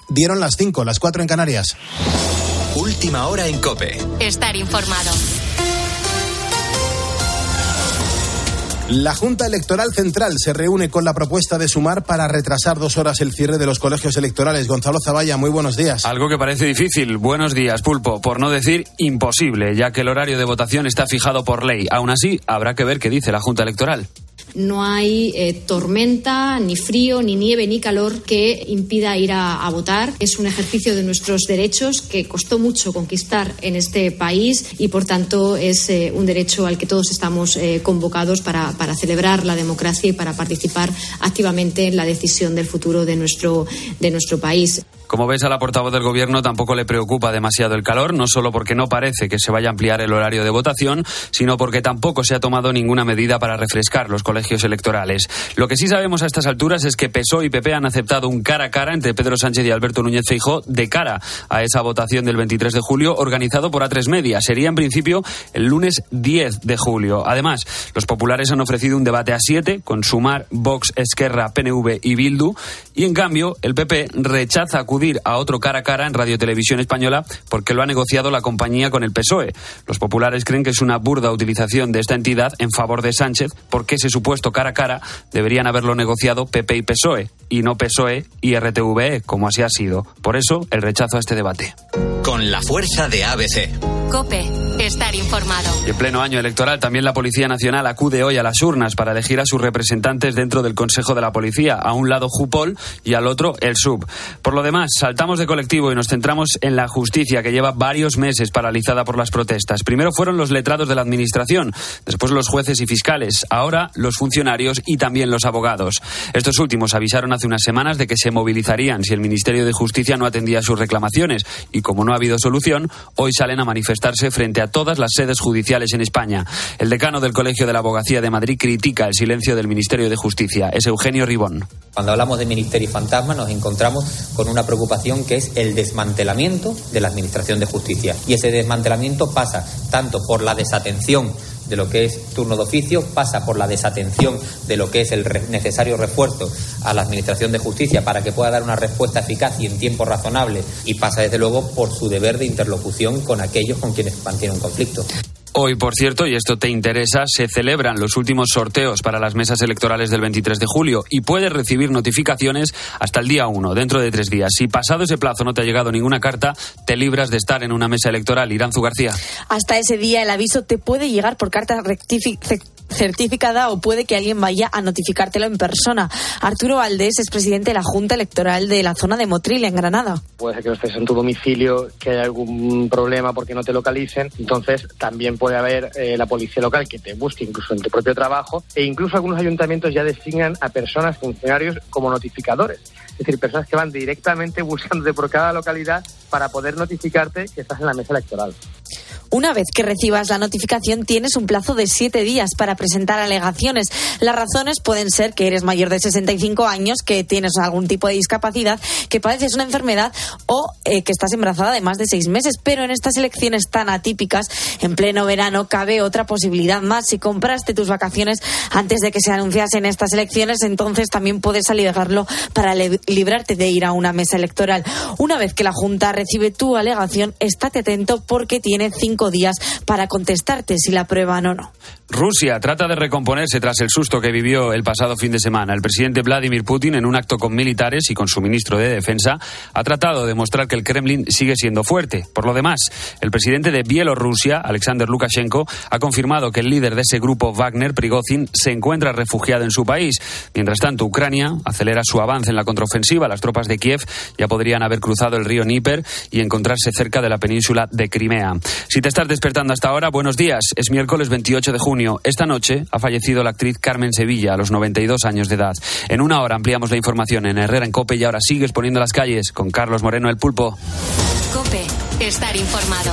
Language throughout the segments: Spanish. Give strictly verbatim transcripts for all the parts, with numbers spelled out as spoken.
Dieron las cinco, las cuatro en Canarias. Última hora en COPE. Estar informado. La Junta Electoral Central se reúne con la propuesta de Sumar para retrasar dos horas el cierre de los colegios electorales. Gonzalo Zavalla, muy buenos días. Algo que parece difícil. Buenos días, Pulpo. Por no decir imposible, ya que el horario de votación está fijado por ley. Aún así, habrá que ver qué dice la Junta Electoral. No hay eh, tormenta, ni frío, ni nieve, ni calor que impida ir a, a votar. Es un ejercicio de nuestros derechos que costó mucho conquistar en este país y, por tanto, es eh, un derecho al que todos estamos eh, convocados para, para celebrar la democracia y para participar activamente en la decisión del futuro de nuestro, de nuestro país. Como ves, a la portavoz del Gobierno tampoco le preocupa demasiado el calor, no solo porque no parece que se vaya a ampliar el horario de votación, sino porque tampoco se ha tomado ninguna medida para refrescar los colegios electorales. Lo que sí sabemos a estas alturas es que P S O E y P P han aceptado un cara a cara entre Pedro Sánchez y Alberto Núñez Feijóo de cara a esa votación del veintitrés de julio organizado por A tres Media. Sería en principio el lunes diez de julio. Además, los populares han ofrecido un debate a siete con Sumar, Vox, Esquerra, P N V y Bildu, y en cambio el P P rechaza acudir a otro cara a cara en Radio Televisión Española porque lo ha negociado la compañía con el P S O E. Los populares creen que es una burda utilización de esta entidad en favor de Sánchez porque ese supuesto cara a cara deberían haberlo negociado P P y P S O E y no P S O E y R T V E, como así ha sido. Por eso, el rechazo a este debate. Con la fuerza de A B C. COPE. Estar informado. Y en pleno año electoral, también la Policía Nacional acude hoy a las urnas para elegir a sus representantes dentro del Consejo de la Policía. A un lado Jupol y al otro el S U B. Por lo demás, saltamos de colectivo y nos centramos en la justicia, que lleva varios meses paralizada por las protestas. Primero fueron los letrados de la Administración, después los jueces y fiscales, ahora los funcionarios y también los abogados. Estos últimos avisaron hace unas semanas de que se movilizarían si el Ministerio de Justicia no atendía sus reclamaciones y, como no ha habido solución, hoy salen a manifestarse frente a todas las sedes judiciales en España. El decano del Colegio de la Abogacía de Madrid critica el silencio del Ministerio de Justicia. Es Eugenio Ribón. Cuando hablamos de ministerio fantasma nos encontramos con una preocupación que es el desmantelamiento de la Administración de Justicia. Y ese desmantelamiento pasa tanto por la desatención de lo que es turno de oficio, pasa por la desatención de lo que es el re- necesario refuerzo a la Administración de Justicia para que pueda dar una respuesta eficaz y en tiempo razonable, y pasa desde luego por su deber de interlocución con aquellos con quienes mantiene un conflicto. Hoy, por cierto, y esto te interesa, se celebran los últimos sorteos para las mesas electorales del veintitrés de julio y puedes recibir notificaciones hasta el día uno, dentro de tres días. Si pasado ese plazo no te ha llegado ninguna carta, te libras de estar en una mesa electoral. Iranzu García. Hasta ese día el aviso te puede llegar por carta rectificada certificada o puede que alguien vaya a notificártelo en persona. Arturo Valdés es presidente de la Junta Electoral de la zona de Motril, en Granada. Puede ser que no estés en tu domicilio, que haya algún problema porque no te localicen, entonces también puede haber eh, la policía local que te busque incluso en tu propio trabajo, e incluso algunos ayuntamientos ya designan a personas, funcionarios, como notificadores. Es decir, personas que van directamente buscándote por cada localidad para poder notificarte que estás en la mesa electoral. Una vez que recibas la notificación, tienes un plazo de siete días para presentar alegaciones. Las razones pueden ser que eres mayor de sesenta y cinco años, que tienes algún tipo de discapacidad, que padeces una enfermedad o eh, que estás embarazada de más de seis meses. Pero en estas elecciones tan atípicas, en pleno verano, cabe otra posibilidad más. Si compraste tus vacaciones antes de que se anunciasen estas elecciones, entonces también puedes alegarlo para le- librarte de ir a una mesa electoral. Una vez que la Junta recibe tu alegación, estate atento porque tiene cinco días para contestarte si la aprueban o no. Rusia trata de recomponerse tras el susto que vivió el pasado fin de semana. El presidente Vladimir Putin, en un acto con militares y con su ministro de Defensa, ha tratado de demostrar que el Kremlin sigue siendo fuerte. Por lo demás, el presidente de Bielorrusia, Alexander Lukashenko, ha confirmado que el líder de ese grupo, Wagner, Prigozhin, se encuentra refugiado en su país. Mientras tanto, Ucrania acelera su avance en la contraofensiva. Las tropas de Kiev ya podrían haber cruzado el río Dnieper y encontrarse cerca de la península de Crimea. Si te estás despertando hasta ahora, buenos días. Es miércoles veintiocho de junio. Esta noche ha fallecido la actriz Carmen Sevilla a los noventa y dos años de edad. En una hora ampliamos la información en Herrera en COPE y ahora sigues poniendo las calles con Carlos Moreno, el Pulpo. COPE. Estar informado.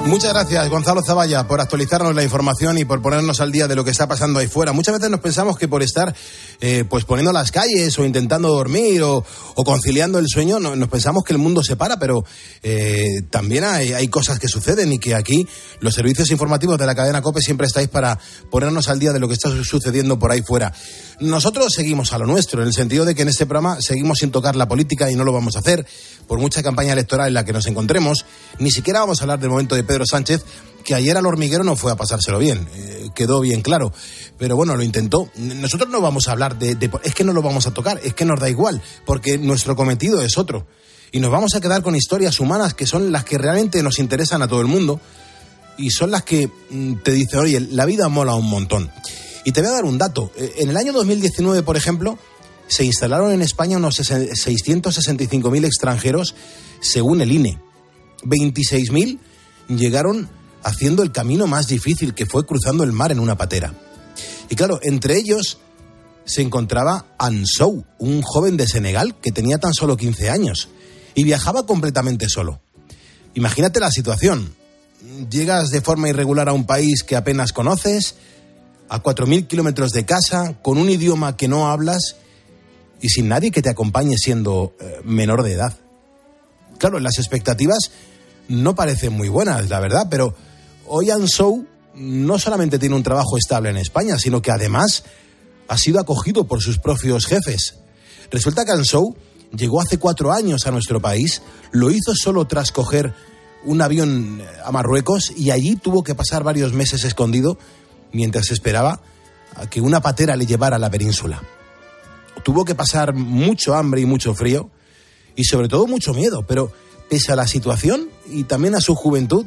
Muchas gracias, Gonzalo Zavalla, por actualizarnos la información y por ponernos al día de lo que está pasando ahí fuera. Muchas veces nos pensamos que por estar eh, pues poniendo las calles o intentando dormir o, o conciliando el sueño, no, nos pensamos que el mundo se para, pero eh, también hay, hay cosas que suceden y que aquí los servicios informativos de la cadena COPE siempre estáis para ponernos al día de lo que está sucediendo por ahí fuera. Nosotros seguimos a lo nuestro, en el sentido de que en este programa seguimos sin tocar la política y no lo vamos a hacer, por mucha campaña electoral en la que nos encontremos. Ni siquiera vamos a hablar del momento de Pedro Sánchez, que ayer al hormiguero no fue a pasárselo bien, eh, quedó bien claro, pero bueno, lo intentó. Nosotros no vamos a hablar de, de... Es que no lo vamos a tocar, es que nos da igual, porque nuestro cometido es otro. Y nos vamos a quedar con historias humanas que son las que realmente nos interesan a todo el mundo y son las que mm, te dicen, oye, la vida mola un montón. Y te voy a dar un dato. En el año dos mil diecinueve, por ejemplo, se instalaron en España unos seiscientos sesenta y cinco mil extranjeros, según el I N E. veintiséis mil llegaron haciendo el camino más difícil, que fue cruzando el mar en una patera. Y claro, entre ellos se encontraba Ansou, un joven de Senegal que tenía tan solo quince años y viajaba completamente solo. Imagínate la situación. Llegas de forma irregular a un país que apenas conoces, a cuatro mil kilómetros de casa, con un idioma que no hablas y sin nadie que te acompañe siendo eh, menor de edad. Claro, las expectativas no parecen muy buenas, la verdad, pero hoy Ansou no solamente tiene un trabajo estable en España, sino que además ha sido acogido por sus propios jefes. Resulta que Ansou llegó hace cuatro años a nuestro país, lo hizo solo tras coger un avión a Marruecos y allí tuvo que pasar varios meses escondido mientras esperaba a que una patera le llevara a la península. Tuvo que pasar mucho hambre y mucho frío y sobre todo mucho miedo, pero pese a la situación y también a su juventud,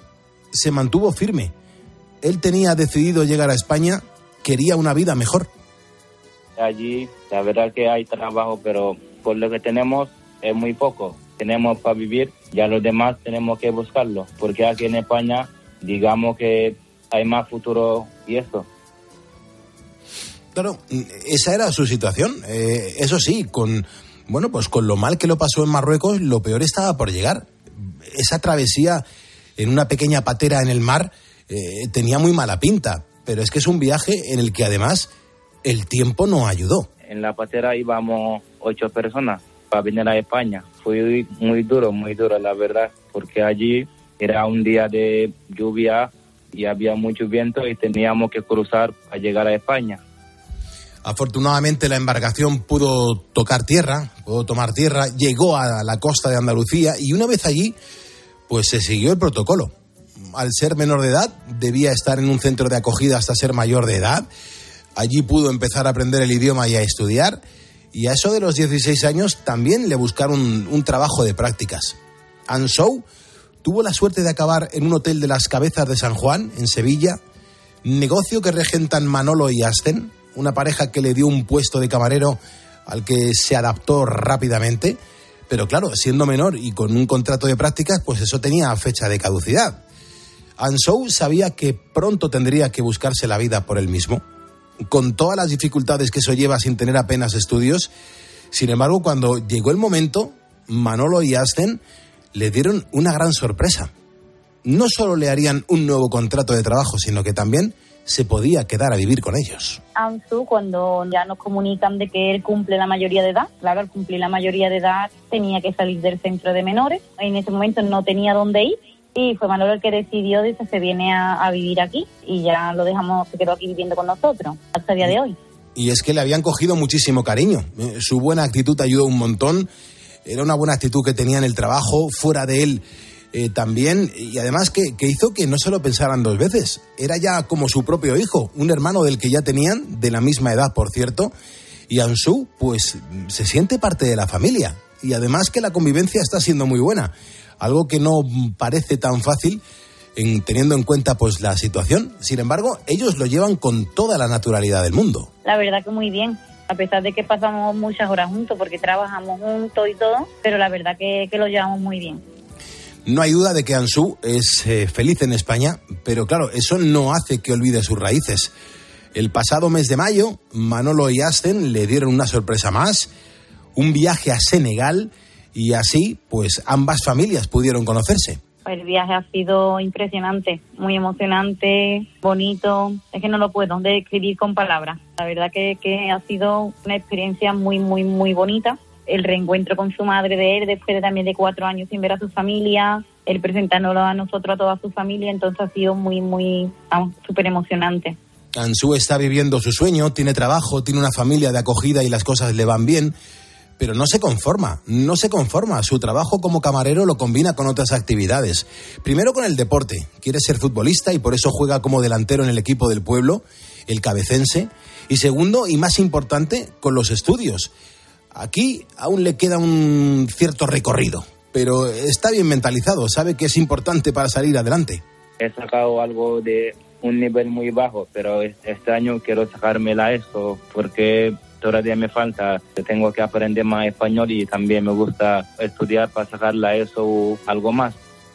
se mantuvo firme. Él tenía decidido llegar a España, quería una vida mejor. Allí, la verdad que hay trabajo, pero por lo que tenemos es muy poco. Tenemos para vivir, ya los demás tenemos que buscarlo, porque aquí en España, digamos que hay más futuro y eso. Claro, esa era su situación. Eh, eso sí, con bueno, pues con lo mal que lo pasó en Marruecos, lo peor estaba por llegar. Esa travesía en una pequeña patera en el mar eh, tenía muy mala pinta, pero es que es un viaje en el que además el tiempo no ayudó. En la patera íbamos ocho personas para venir a España. Fue muy duro, muy duro, la verdad, porque allí era un día de lluvia y había mucho viento y teníamos que cruzar para llegar a España. Afortunadamente la embarcación pudo tocar tierra, pudo tomar tierra, llegó a la costa de Andalucía y una vez allí, pues se siguió el protocolo. Al ser menor de edad, debía estar en un centro de acogida hasta ser mayor de edad. Allí pudo empezar a aprender el idioma y a estudiar. Y a eso de los dieciséis años también le buscaron un, un trabajo de prácticas. Ansou tuvo la suerte de acabar en un hotel de las Cabezas de San Juan, en Sevilla, negocio que regentan Manolo y Asten, una pareja que le dio un puesto de camarero al que se adaptó rápidamente, pero claro, siendo menor y con un contrato de prácticas, pues eso tenía fecha de caducidad. Ansou sabía que pronto tendría que buscarse la vida por él mismo, con todas las dificultades que eso lleva sin tener apenas estudios. Sin embargo, cuando llegó el momento, Manolo y Asten le dieron una gran sorpresa. No solo le harían un nuevo contrato de trabajo, sino que también se podía quedar a vivir con ellos. Ansou, cuando ya nos comunican de que él cumple la mayoría de edad, claro, al cumplir la mayoría de edad tenía que salir del centro de menores. En ese momento no tenía dónde ir y fue Manolo el que decidió, dice, se viene a, a vivir aquí y ya lo dejamos, se quedó aquí viviendo con nosotros hasta el día de hoy. Y es que le habían cogido muchísimo cariño. Su buena actitud ayudó un montón. Era una buena actitud que tenía en el trabajo, fuera de él eh, también, y además que, que hizo que no se lo pensaran dos veces. Era ya como su propio hijo, un hermano del que ya tenían, de la misma edad, por cierto, y Ansou, pues, se siente parte de la familia. Y además que la convivencia está siendo muy buena, algo que no parece tan fácil en, teniendo en cuenta pues la situación. Sin embargo, ellos lo llevan con toda la naturalidad del mundo. La verdad que muy bien, a pesar de que pasamos muchas horas juntos, porque trabajamos juntos y todo, pero la verdad que, que lo llevamos muy bien. No hay duda de que Ansou es eh, feliz en España, pero claro, eso no hace que olvide sus raíces. El pasado mes de mayo, Manolo y Asten le dieron una sorpresa más, un viaje a Senegal, y así, pues ambas familias pudieron conocerse. El viaje ha sido impresionante, muy emocionante, bonito. Es que no lo puedo describir con palabras. La verdad que, que ha sido una experiencia muy, muy, muy bonita. El reencuentro con su madre de él, después de también de cuatro años sin ver a su familia, el presentárnoslo a nosotros, a toda su familia, entonces ha sido muy, muy, vamos, súper emocionante. Ansu está viviendo su sueño, tiene trabajo, tiene una familia de acogida y las cosas le van bien, pero no se conforma, no se conforma. Su trabajo como camarero lo combina con otras actividades. Primero con el deporte, quiere ser futbolista y por eso juega como delantero en el equipo del pueblo, el Cabecense. Y segundo, y más importante, con los estudios. Aquí aún le queda un cierto recorrido, pero está bien mentalizado, sabe que es importante para salir adelante. He sacado algo de un nivel muy bajo, pero este año quiero sacarme la ESO porque todavía me falta. Tengo que aprender más español y también me gusta estudiar para sacar la ESO o algo más.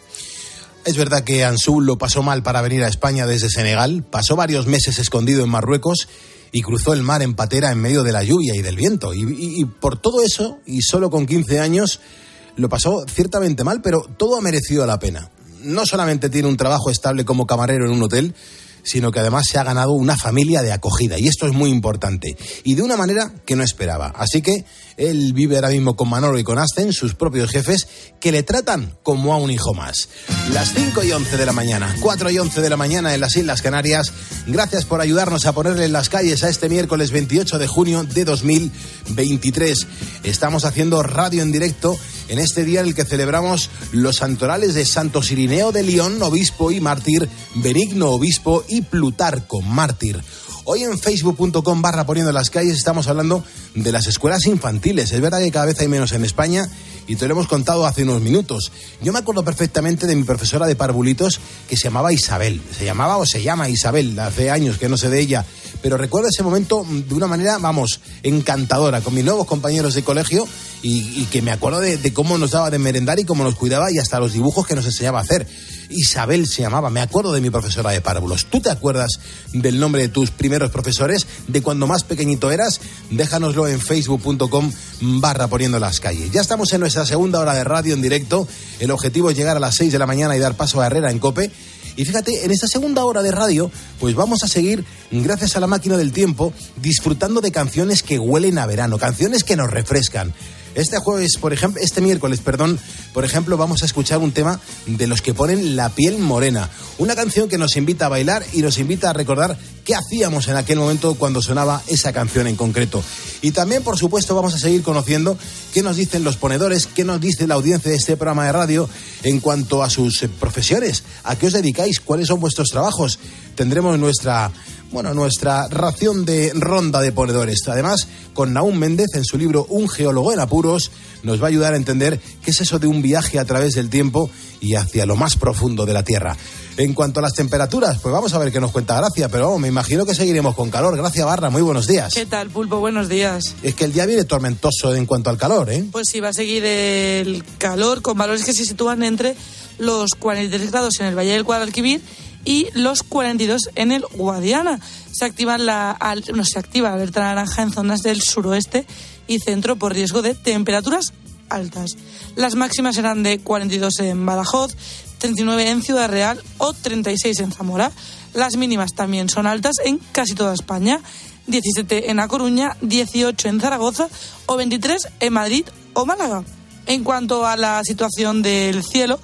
Es verdad que Ansu lo pasó mal para venir a España desde Senegal, pasó varios meses escondido en Marruecos y cruzó el mar en patera en medio de la lluvia y del viento. Y, y, y por todo eso, y solo con quince años, lo pasó ciertamente mal, pero todo ha merecido la pena. No solamente tiene un trabajo estable como camarero en un hotel, sino que además se ha ganado una familia de acogida, y esto es muy importante, y de una manera que no esperaba. Así que él vive ahora mismo con Manolo y con Asten, sus propios jefes, que le tratan como a un hijo más. Las cinco y once de la mañana, cuatro y once de la mañana en las Islas Canarias. Gracias por ayudarnos a ponerle en las calles a este miércoles veintiocho de junio de dos mil veintitrés. Estamos haciendo radio en directo en este día en el que celebramos los santorales de Santos Irineo de León, obispo y mártir, Benigno, obispo, y Plutarco, mártir. Hoy en facebook punto com barra poniendo las calles estamos hablando de las escuelas infantiles. Es verdad que cada vez hay menos en España y te lo hemos contado hace unos minutos. Yo me acuerdo perfectamente de mi profesora de parvulitos que se llamaba Isabel. Se llamaba o se llama Isabel, hace años que no sé de ella. Pero recuerdo ese momento de una manera, vamos, encantadora, con mis nuevos compañeros de colegio y, y que me acuerdo de, de cómo nos daba de merendar y cómo nos cuidaba y hasta los dibujos que nos enseñaba a hacer. Isabel se llamaba, me acuerdo de mi profesora de párvulos. ¿Tú te acuerdas del nombre de tus primeros profesores, de cuando más pequeñito eras? Déjanoslo en facebook punto com barra poniendo las calles. Ya estamos en nuestra segunda hora de radio en directo. El objetivo es llegar a las seis de la mañana y dar paso a Herrera en COPE. Y fíjate, en esta segunda hora de radio, pues vamos a seguir, gracias a la máquina del tiempo, disfrutando de canciones que huelen a verano, canciones que nos refrescan. Este jueves, por ejemplo, este miércoles, perdón, por ejemplo, vamos a escuchar un tema de los que ponen la piel morena. Una canción que nos invita a bailar y nos invita a recordar qué hacíamos en aquel momento cuando sonaba esa canción en concreto. Y también, por supuesto, vamos a seguir conociendo qué nos dicen los ponedores, qué nos dice la audiencia de este programa de radio en cuanto a sus profesiones, a qué os dedicáis, cuáles son vuestros trabajos. Tendremos nuestra... Bueno, nuestra ración de ronda de ponedores. Además, con Nahum Méndez, en su libro Un geólogo en apuros, nos va a ayudar a entender qué es eso de un viaje a través del tiempo y hacia lo más profundo de la Tierra. En cuanto a las temperaturas, pues vamos a ver qué nos cuenta Gracia, pero vamos, me imagino que seguiremos con calor. Gracia Barra, muy buenos días. ¿Qué tal, Pulpo? Buenos días. Es que el día viene tormentoso en cuanto al calor, ¿eh? Pues sí, va a seguir el calor con valores que se sitúan entre los cuarenta y tres grados en el Valle del Guadalquivir y los cuarenta y dos en el Guadiana. Se activa la, no, se activa la alerta naranja en zonas del suroeste y centro por riesgo de temperaturas altas. Las máximas serán de cuarenta y dos en Badajoz, treinta y nueve en Ciudad Real o treinta y seis en Zamora. Las mínimas también son altas en casi toda España, diecisiete en A Coruña, dieciocho en Zaragoza o veintitrés en Madrid o Málaga. En cuanto a la situación del cielo,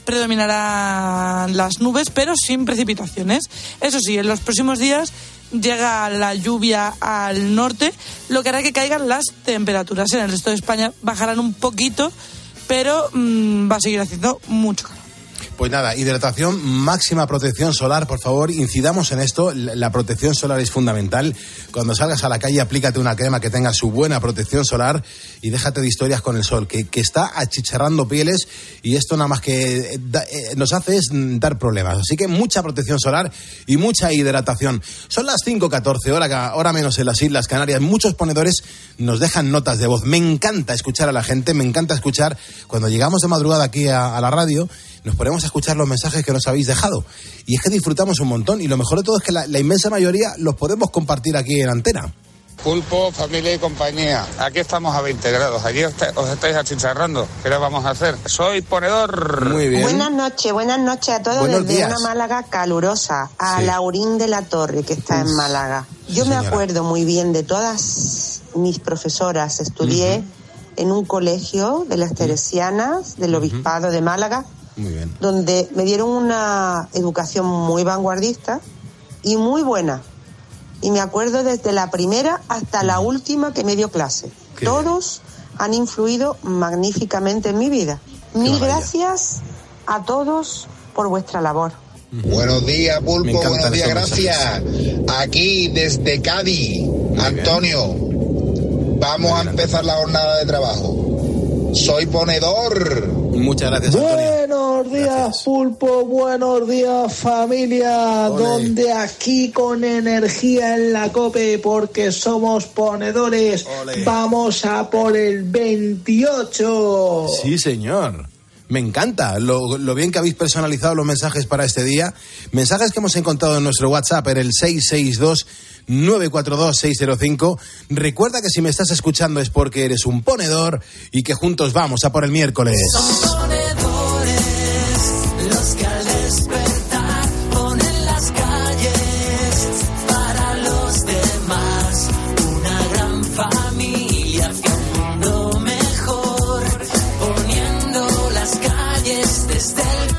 predominarán las nubes, pero sin precipitaciones. Eso sí, en los próximos días llega la lluvia al norte, lo que hará que caigan las temperaturas. En el resto de España bajarán un poquito, pero mmm, va a seguir haciendo mucho calor. Pues nada, hidratación, máxima protección solar, por favor, incidamos en esto. La protección solar es fundamental. Cuando salgas a la calle, aplícate una crema que tenga su buena protección solar y déjate de historias con el sol, que, que está achicharrando pieles y esto nada más que da, eh, nos hace es dar problemas. Así que mucha protección solar y mucha hidratación. Son las cinco catorce, hora, hora menos en las Islas Canarias. Muchos ponedores nos dejan notas de voz. Me encanta escuchar a la gente, me encanta escuchar cuando llegamos de madrugada aquí a, a la radio. Nos ponemos a escuchar los mensajes que nos habéis dejado. Y es que disfrutamos un montón. Y lo mejor de todo es que la, la inmensa mayoría los podemos compartir aquí en antena. Pulpo, familia y compañía. Aquí estamos a veinte grados. Allí os, os estáis achicharrando. ¿Qué le vamos a hacer? Soy ponedor. Muy bien. Buenas noches, buenas noches a todos. Buenos desde días. una Málaga calurosa, a Sí. Laurín de la Torre, que está Uf. en Málaga. Yo Sí, me señora. acuerdo muy bien de todas mis profesoras. Estudié Ujú. en un colegio de las Teresianas del Obispado de Málaga, Muy bien. donde me dieron una educación muy vanguardista y muy buena. Y me acuerdo desde la primera hasta la última que me dio clase. Qué Todos han influido magníficamente en mi vida. Mil maravilla. gracias a todos por vuestra labor. Buenos días, Me Pulpo, encantan buenos días, estos gracias. Aquí desde Cádiz, Antonio, vamos a empezar la jornada de trabajo. Soy ponedor. Muchas gracias, Antonio. Buenos días, Gracias. Pulpo, buenos días, familia, Ole. donde aquí con energía en la COPE, porque somos ponedores, Ole. vamos a por el veintiocho. Sí, señor. Me encanta lo, lo bien que habéis personalizado los mensajes para este día. Mensajes que hemos encontrado en nuestro WhatsApp en el seis seis dos, nueve cuatro dos, seis cero cinco. Recuerda que si me estás escuchando es porque eres un ponedor y que juntos vamos a por el miércoles. Son ponedores los que al despertar ponen las calles para los demás. Una gran familia hacia un mundo mejor, poniendo las calles desde el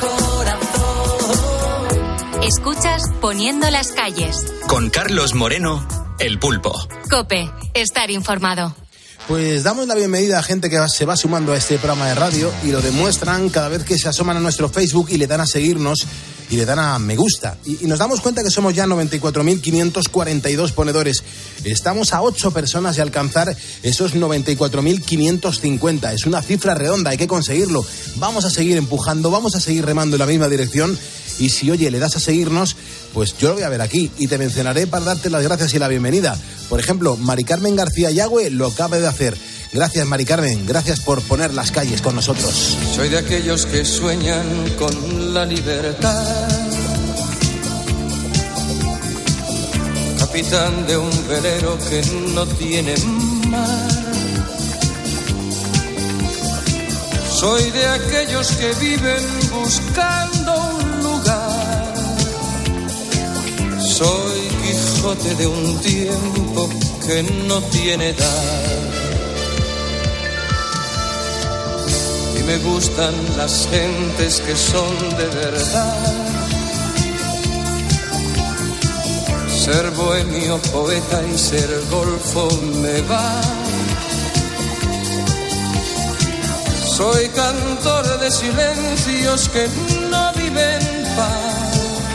corazón. Escuchas Poniendo las calles. Con Carlos Moreno, El Pulpo. Cope, estar informado. Pues damos la bienvenida a gente que se va sumando a este programa de radio y lo demuestran cada vez que se asoman a nuestro Facebook y le dan a seguirnos y le dan a me gusta. Y, y nos damos cuenta que somos ya noventa y cuatro mil quinientos cuarenta y dos ponedores. Estamos a ocho personas de alcanzar esos noventa y cuatro mil quinientos cincuenta. Es una cifra redonda, hay que conseguirlo. Vamos a seguir empujando, vamos a seguir remando en la misma dirección. Y si, oye, le das a seguirnos, pues yo lo voy a ver aquí y te mencionaré para darte las gracias y la bienvenida. Por ejemplo, Mari Carmen García Yagüe lo acaba de hacer. Gracias, Mari Carmen, gracias por poner las calles con nosotros. Soy de aquellos que sueñan con la libertad, capitán de un velero que no tiene mar. Soy de aquellos que viven buscando un lugar. Soy Quijote de un tiempo que no tiene edad. Y me gustan las gentes que son de verdad. Ser bohemio, poeta y ser golfo me va. Soy cantor de silencios que no viven paz,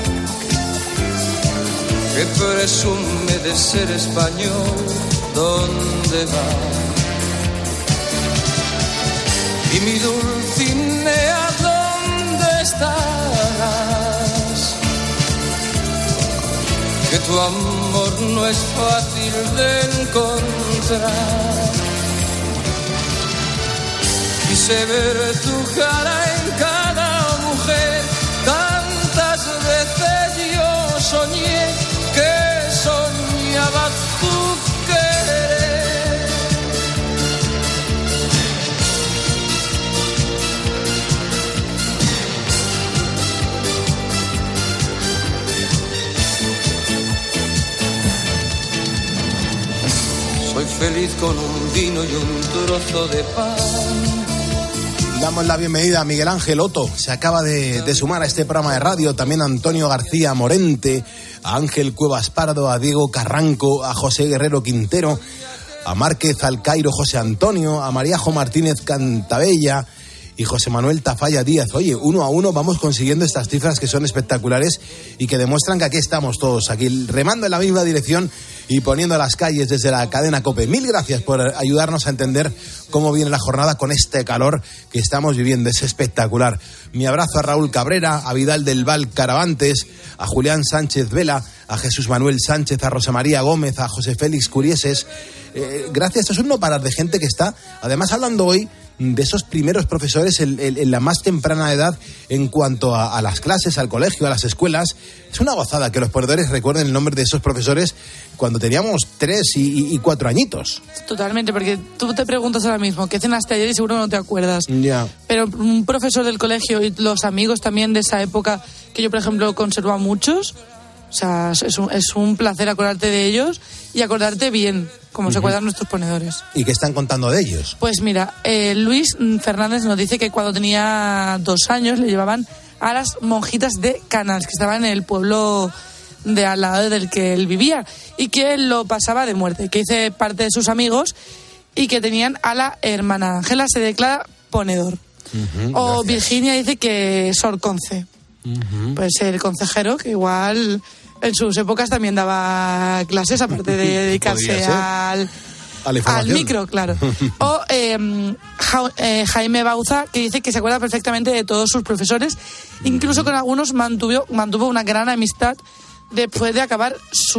que presume de ser español, ¿dónde va? Y mi Dulcinea, ¿dónde estarás? Que tu amor no es fácil de encontrar. Quise ver tu cara en cada mujer, tantas veces yo soñé que soñaba tu querer. Soy feliz con un vino y un trozo de pan. Damos la bienvenida a Miguel Ángel Otto, se acaba de, de sumar a este programa de radio, también a Antonio García Morente, a Ángel Cuevas Pardo, a Diego Carranco, a José Guerrero Quintero, a Márquez Alcairo José Antonio, a Maríajo Martínez Cantabella y José Manuel Tafalla Díaz. Oye, uno a uno vamos consiguiendo estas cifras que son espectaculares y que demuestran que aquí estamos todos, aquí remando en la misma dirección y poniendo las calles desde la cadena COPE. Mil gracias por ayudarnos a entender cómo viene la jornada con este calor que estamos viviendo. Es espectacular. Mi abrazo a Raúl Cabrera, a Vidal del Val Caravantes, a Julián Sánchez Vela, a Jesús Manuel Sánchez, a Rosa María Gómez, a José Félix Curieses. Eh, gracias, esto es un no parar de gente que está, además hablando hoy de esos primeros profesores en, en, en la más temprana edad en cuanto a, a las clases, al colegio, a las escuelas. Es una gozada que los ponedores recuerden el nombre de esos profesores cuando teníamos tres y, y, y cuatro añitos. Totalmente, porque tú te preguntas ahora mismo, ¿qué cenaste ayer? Y seguro no te acuerdas. Ya. Pero un profesor del colegio y los amigos también de esa época, que yo, por ejemplo, conservo a muchos, o sea, es un, es un placer acordarte de ellos y acordarte bien, como uh-huh. se acuerdan nuestros ponedores. ¿Y qué están contando de ellos? Pues mira, eh, Luis Fernández nos dice que cuando tenía dos años le llevaban a las monjitas de Canals, que estaban en el pueblo de al lado del que él vivía, y que él lo pasaba de muerte, que hice parte de sus amigos y que tenían a la hermana Ángela, se declara ponedor. Uh-huh, o gracias. Virginia dice que Sor Conce. Uh-huh. Pues el consejero, que igual en sus épocas también daba clases, aparte de dedicarse al, al micro, claro. O eh, ja, eh, Jaime Bauza, que dice que se acuerda perfectamente de todos sus profesores, incluso con algunos mantuvo, mantuvo una gran amistad después de acabar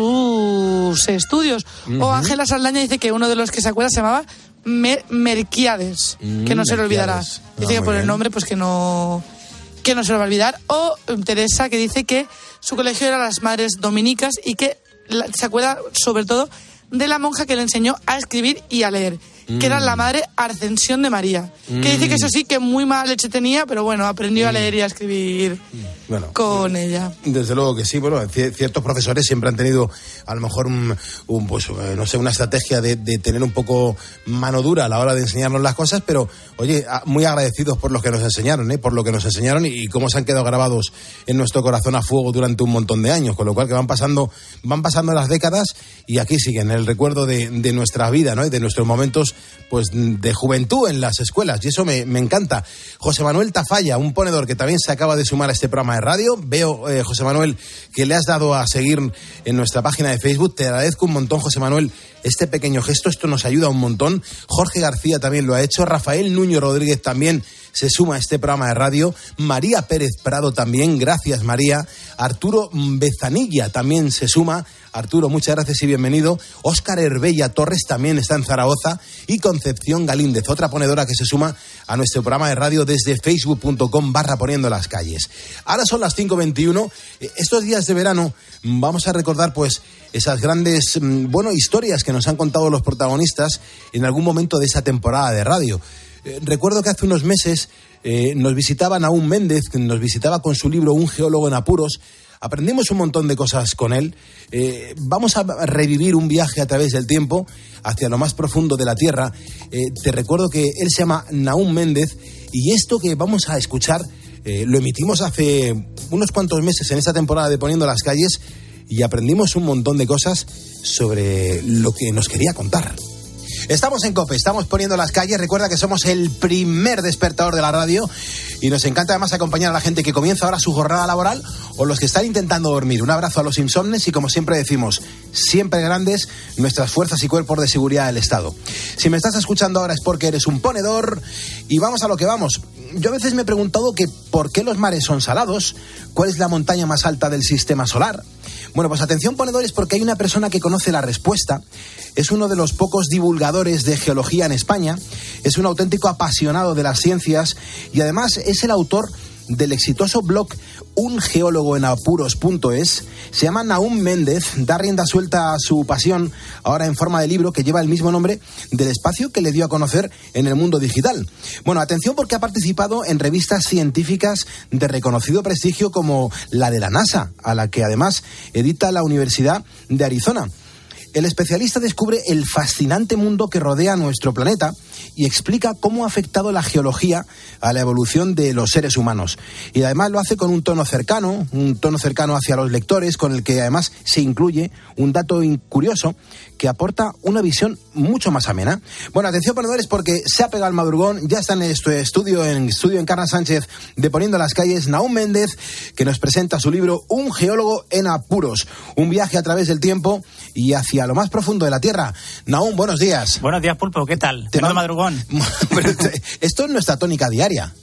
sus estudios. Uh-huh. O Ángela Saldaña dice que uno de los que se acuerda se llamaba Mer- Merquiades, mm, que no se le olvidará. Dice ah, que por bien. El nombre pues que no... que no se lo va a olvidar. O Teresa, que dice que su colegio era las Madres Dominicas y que la, se acuerda sobre todo de la monja que le enseñó a escribir y a leer, mm. que era la Madre Ascensión de María, mm. que dice que eso sí, que muy mala leche tenía, pero bueno, aprendió mm. a leer y a escribir bueno, con ella. Desde luego que sí. Bueno, c- ciertos profesores siempre han tenido a lo mejor un, un pues no sé, una estrategia de, de tener un poco mano dura a la hora de enseñarnos las cosas, pero oye, muy agradecidos por lo que nos enseñaron, ¿eh? por lo que nos enseñaron y, y cómo se han quedado grabados en nuestro corazón a fuego durante un montón de años, con lo cual que van pasando van pasando las décadas y aquí siguen el recuerdo de, de nuestra vida, ¿no? Y de nuestros momentos pues de juventud en las escuelas, y eso me, me encanta. José Manuel Tafalla, un ponedor que también se acaba de sumar a este programa de radio. Veo, eh, José Manuel, que le has dado a seguir en nuestra página de Facebook. Te agradezco un montón, José Manuel, este pequeño gesto. Esto nos ayuda un montón. Jorge García también lo ha hecho. Rafael Nuño Rodríguez también se suma a este programa de radio. María Pérez Prado también, gracias María. Arturo Bezanilla también se suma. Arturo, muchas gracias y bienvenido. Óscar Herbella Torres también está en Zaragoza. Y Concepción Galíndez, otra ponedora que se suma a nuestro programa de radio desde facebook.com barra poniendo las calles. Ahora son las cinco veintiuno. Estos días de verano vamos a recordar pues esas grandes, bueno, historias que nos han contado los protagonistas en algún momento de esa temporada de radio. Eh, recuerdo que hace unos meses eh, nos visitaba Nahum Méndez, que nos visitaba con su libro Un geólogo en apuros. Aprendimos un montón de cosas con él. Eh, vamos a revivir un viaje a través del tiempo hacia lo más profundo de la Tierra. Eh, te recuerdo que él se llama Nahum Méndez y esto que vamos a escuchar eh, lo emitimos hace unos cuantos meses en esta temporada de Poniendo las Calles y aprendimos un montón de cosas sobre lo que nos quería contar. Estamos en COPE, estamos poniendo las calles. Recuerda que somos el primer despertador de la radio y nos encanta además acompañar a la gente que comienza ahora su jornada laboral o los que están intentando dormir. Un abrazo a los insomnes y, como siempre decimos, siempre grandes nuestras fuerzas y cuerpos de seguridad del Estado. Si me estás escuchando ahora es porque eres un ponedor y vamos a lo que vamos. Yo a veces me he preguntado que por qué los mares son salados, cuál es la montaña más alta del sistema solar. Bueno, pues atención ponedores, porque hay una persona que conoce la respuesta. Es uno de los pocos divulgadores de geología en España, es un auténtico apasionado de las ciencias y además es el autor del exitoso blog un geólogo en apuros punto es. Se llama Nahum Méndez, da rienda suelta a su pasión ahora en forma de libro que lleva el mismo nombre del espacio que le dio a conocer en el mundo digital. Bueno, atención porque ha participado en revistas científicas de reconocido prestigio como la de la NASA, a la que además edita la Universidad de Arizona. El especialista descubre el fascinante mundo que rodea nuestro planeta y explica cómo ha afectado la geología a la evolución de los seres humanos. Y además lo hace con un tono cercano, un tono cercano hacia los lectores, con el que además se incluye un dato curioso que aporta una visión mucho más amena. Bueno, atención ponedores porque se ha pegado el madrugón, ya está en este estudio, en estudio Encarna Sánchez de Poniendo las Calles, Nahum Méndez, que nos presenta su libro Un geólogo en apuros, un viaje a través del tiempo y hacia lo más profundo de la Tierra. Nahum, buenos días. Buenos días, Pulpo, ¿qué tal? ¿Te va madrugón? Esto es nuestra tónica diaria.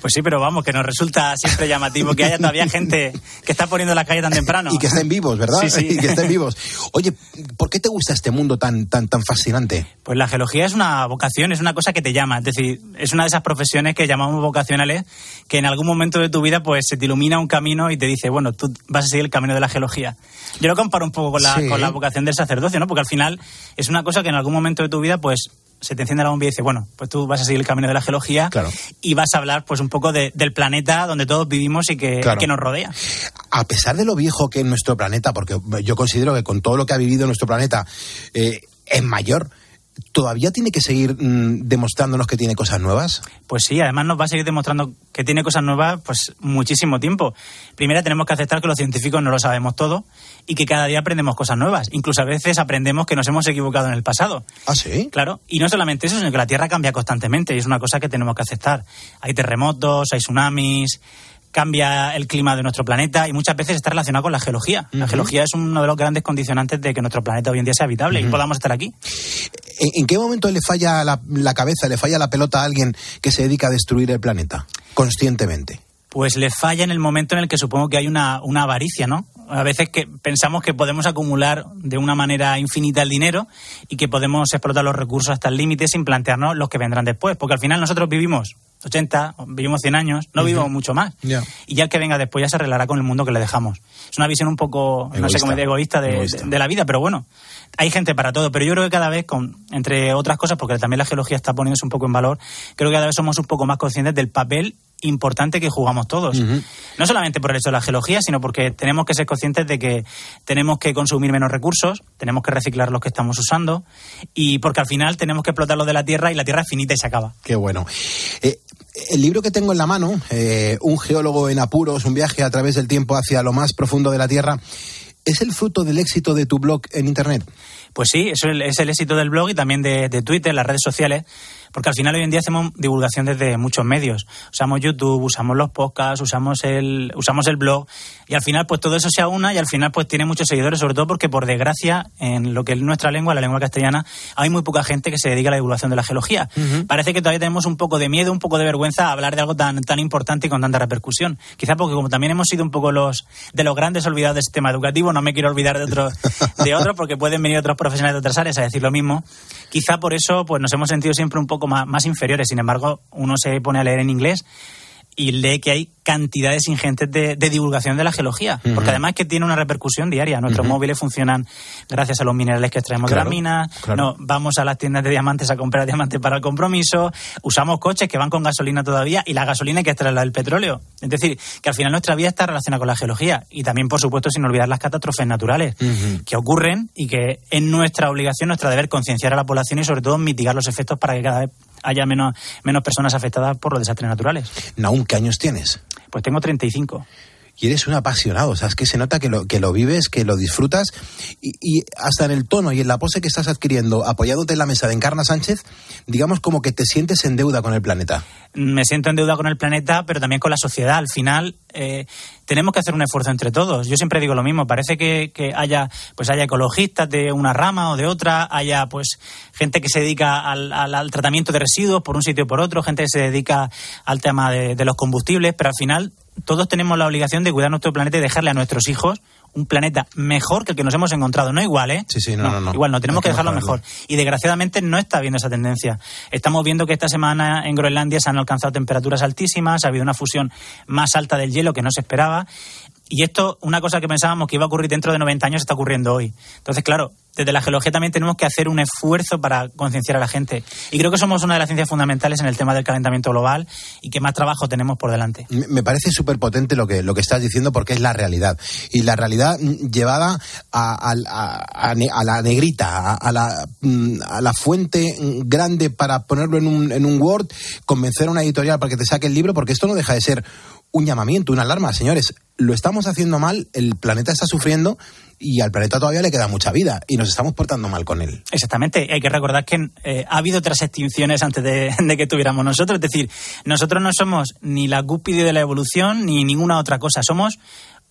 Pues sí, pero vamos, que nos resulta siempre llamativo que haya todavía gente que está poniendo la calle tan temprano. Y que estén vivos, ¿verdad? Sí, sí. Y que estén vivos. Oye, ¿por qué te gusta este mundo tan, tan, tan fascinante? Pues la geología es una vocación, es una cosa que te llama. Es decir, es una de esas profesiones que llamamos vocacionales, que en algún momento de tu vida pues se te ilumina un camino y te dice, bueno, tú vas a seguir el camino de la geología. Yo lo comparo un poco con la, sí. con la vocación del sacerdocio, ¿no? Porque al final es una cosa que en algún momento de tu vida pues se te enciende la bombilla y dice, bueno, pues tú vas a seguir el camino de la geología, claro. y vas a hablar pues un poco de, del planeta donde todos vivimos y que, claro. que nos rodea. A pesar de lo viejo que es nuestro planeta, porque yo considero que con todo lo que ha vivido nuestro planeta eh, es mayor, ¿todavía tiene que seguir mmm, demostrándonos que tiene cosas nuevas? Pues sí, además nos va a seguir demostrando que tiene cosas nuevas pues muchísimo tiempo. Primero tenemos que aceptar que los científicos no lo sabemos todo y que cada día aprendemos cosas nuevas. Incluso a veces aprendemos que nos hemos equivocado en el pasado. ¿Ah, sí? Claro, y no solamente eso, sino que la Tierra cambia constantemente y es una cosa que tenemos que aceptar. Hay terremotos, hay tsunamis, cambia el clima de nuestro planeta y muchas veces está relacionado con la geología. Uh-huh. La geología es uno de los grandes condicionantes de que nuestro planeta hoy en día sea habitable uh-huh. y podamos estar aquí. ¿En, en qué momento le falla la, la cabeza, le falla la pelota a alguien que se dedica a destruir el planeta conscientemente? Pues le falla en el momento en el que supongo que hay una, una avaricia, ¿no? A veces que pensamos que podemos acumular de una manera infinita el dinero y que podemos explotar los recursos hasta el límite sin plantearnos los que vendrán después. Porque al final nosotros vivimos ochenta, vivimos cien años, no uh-huh. vivimos mucho más. Yeah. Y ya el que venga después ya se arreglará con el mundo que le dejamos. Es una visión un poco, egoísta. no sé cómo decir, egoísta, de, egoísta. De, de la vida, pero bueno, hay gente para todo. Pero yo creo que cada vez, con entre otras cosas, porque también la geología está poniéndose un poco en valor, creo que cada vez somos un poco más conscientes del papel importante que jugamos todos. Uh-huh. No solamente por el hecho de la geología, sino porque tenemos que ser conscientes de que tenemos que consumir menos recursos, tenemos que reciclar los que estamos usando y porque al final tenemos que explotar lo de la Tierra y la Tierra es finita y se acaba. Qué bueno. Eh, el libro que tengo en la mano, eh, Un geólogo en apuros, un viaje a través del tiempo hacia lo más profundo de la Tierra, ¿es el fruto del éxito de tu blog en Internet? Pues sí, eso es el éxito del blog y también de, de Twitter, las redes sociales, porque al final hoy en día hacemos divulgación desde muchos medios. Usamos YouTube, usamos los podcasts, usamos el usamos el blog y al final pues todo eso se aúna y al final pues tiene muchos seguidores, sobre todo porque por desgracia en lo que es nuestra lengua, la lengua castellana, hay muy poca gente que se dedica a la divulgación de la geología. Uh-huh. Parece que todavía tenemos un poco de miedo, un poco de vergüenza a hablar de algo tan tan importante y con tanta repercusión. Quizá porque como también hemos sido un poco los de los grandes olvidados del sistema educativo, no me quiero olvidar de otros de otros porque pueden venir otros profesionales de otras áreas a decir lo mismo. Quizá por eso pues nos hemos sentido siempre un poco más, más inferiores. Sin embargo, uno se pone a leer en inglés y lee que hay cantidades ingentes de, de divulgación de la geología, uh-huh. porque además que tiene una repercusión diaria. Nuestros uh-huh. móviles funcionan gracias a los minerales que extraemos claro, de las minas, claro. no, vamos a las tiendas de diamantes a comprar diamantes para el compromiso, usamos coches que van con gasolina todavía y la gasolina hay que extraerla del petróleo. Es decir, que al final nuestra vida está relacionada con la geología y también, por supuesto, sin olvidar las catástrofes naturales uh-huh. que ocurren y que es nuestra obligación, nuestro deber concienciar a la población y sobre todo mitigar los efectos para que cada vez haya menos, menos personas afectadas por los desastres naturales. Nahum, ¿qué años tienes? Pues tengo treinta y cinco. Y eres un apasionado, o sea, es que se nota que lo, que lo vives, que lo disfrutas y, y hasta en el tono y en la pose que estás adquiriendo, apoyándote en la mesa de Encarna Sánchez, digamos como que te sientes en deuda con el planeta. Me siento en deuda con el planeta, pero también con la sociedad. Al final eh, tenemos que hacer un esfuerzo entre todos. Yo siempre digo lo mismo, parece que, que haya pues haya ecologistas de una rama o de otra, haya pues gente que se dedica al, al, al tratamiento de residuos por un sitio o por otro, gente que se dedica al tema de, de los combustibles, pero al final todos tenemos la obligación de cuidar nuestro planeta y dejarle a nuestros hijos un planeta mejor que el que nos hemos encontrado. No igual, ¿eh? Sí, sí, no, no, no. no. Igual no, tenemos Hay que dejarlo mejorarlo. mejor. Y desgraciadamente no está habiendo esa tendencia. Estamos viendo que esta semana en Groenlandia se han alcanzado temperaturas altísimas, ha habido una fusión más alta del hielo que no se esperaba. Y esto, una cosa que pensábamos que iba a ocurrir dentro de noventa años, está ocurriendo hoy. Entonces, claro, desde la geología también tenemos que hacer un esfuerzo para concienciar a la gente. Y creo que somos una de las ciencias fundamentales en el tema del calentamiento global y que más trabajo tenemos por delante. Me parece súper potente lo que, lo que estás diciendo porque es la realidad. Y la realidad llevada a, a, a, a la negrita, a, a, la, a la fuente grande para ponerlo en un, en un Word, convencer a una editorial para que te saque el libro, porque esto no deja de ser un llamamiento, una alarma. Señores, lo estamos haciendo mal, el planeta está sufriendo y al planeta todavía le queda mucha vida y nos estamos portando mal con él. Exactamente, hay que recordar que eh, ha habido otras extinciones antes de, de que tuviéramos nosotros, es decir, nosotros no somos ni la cúspide de la evolución ni ninguna otra cosa, somos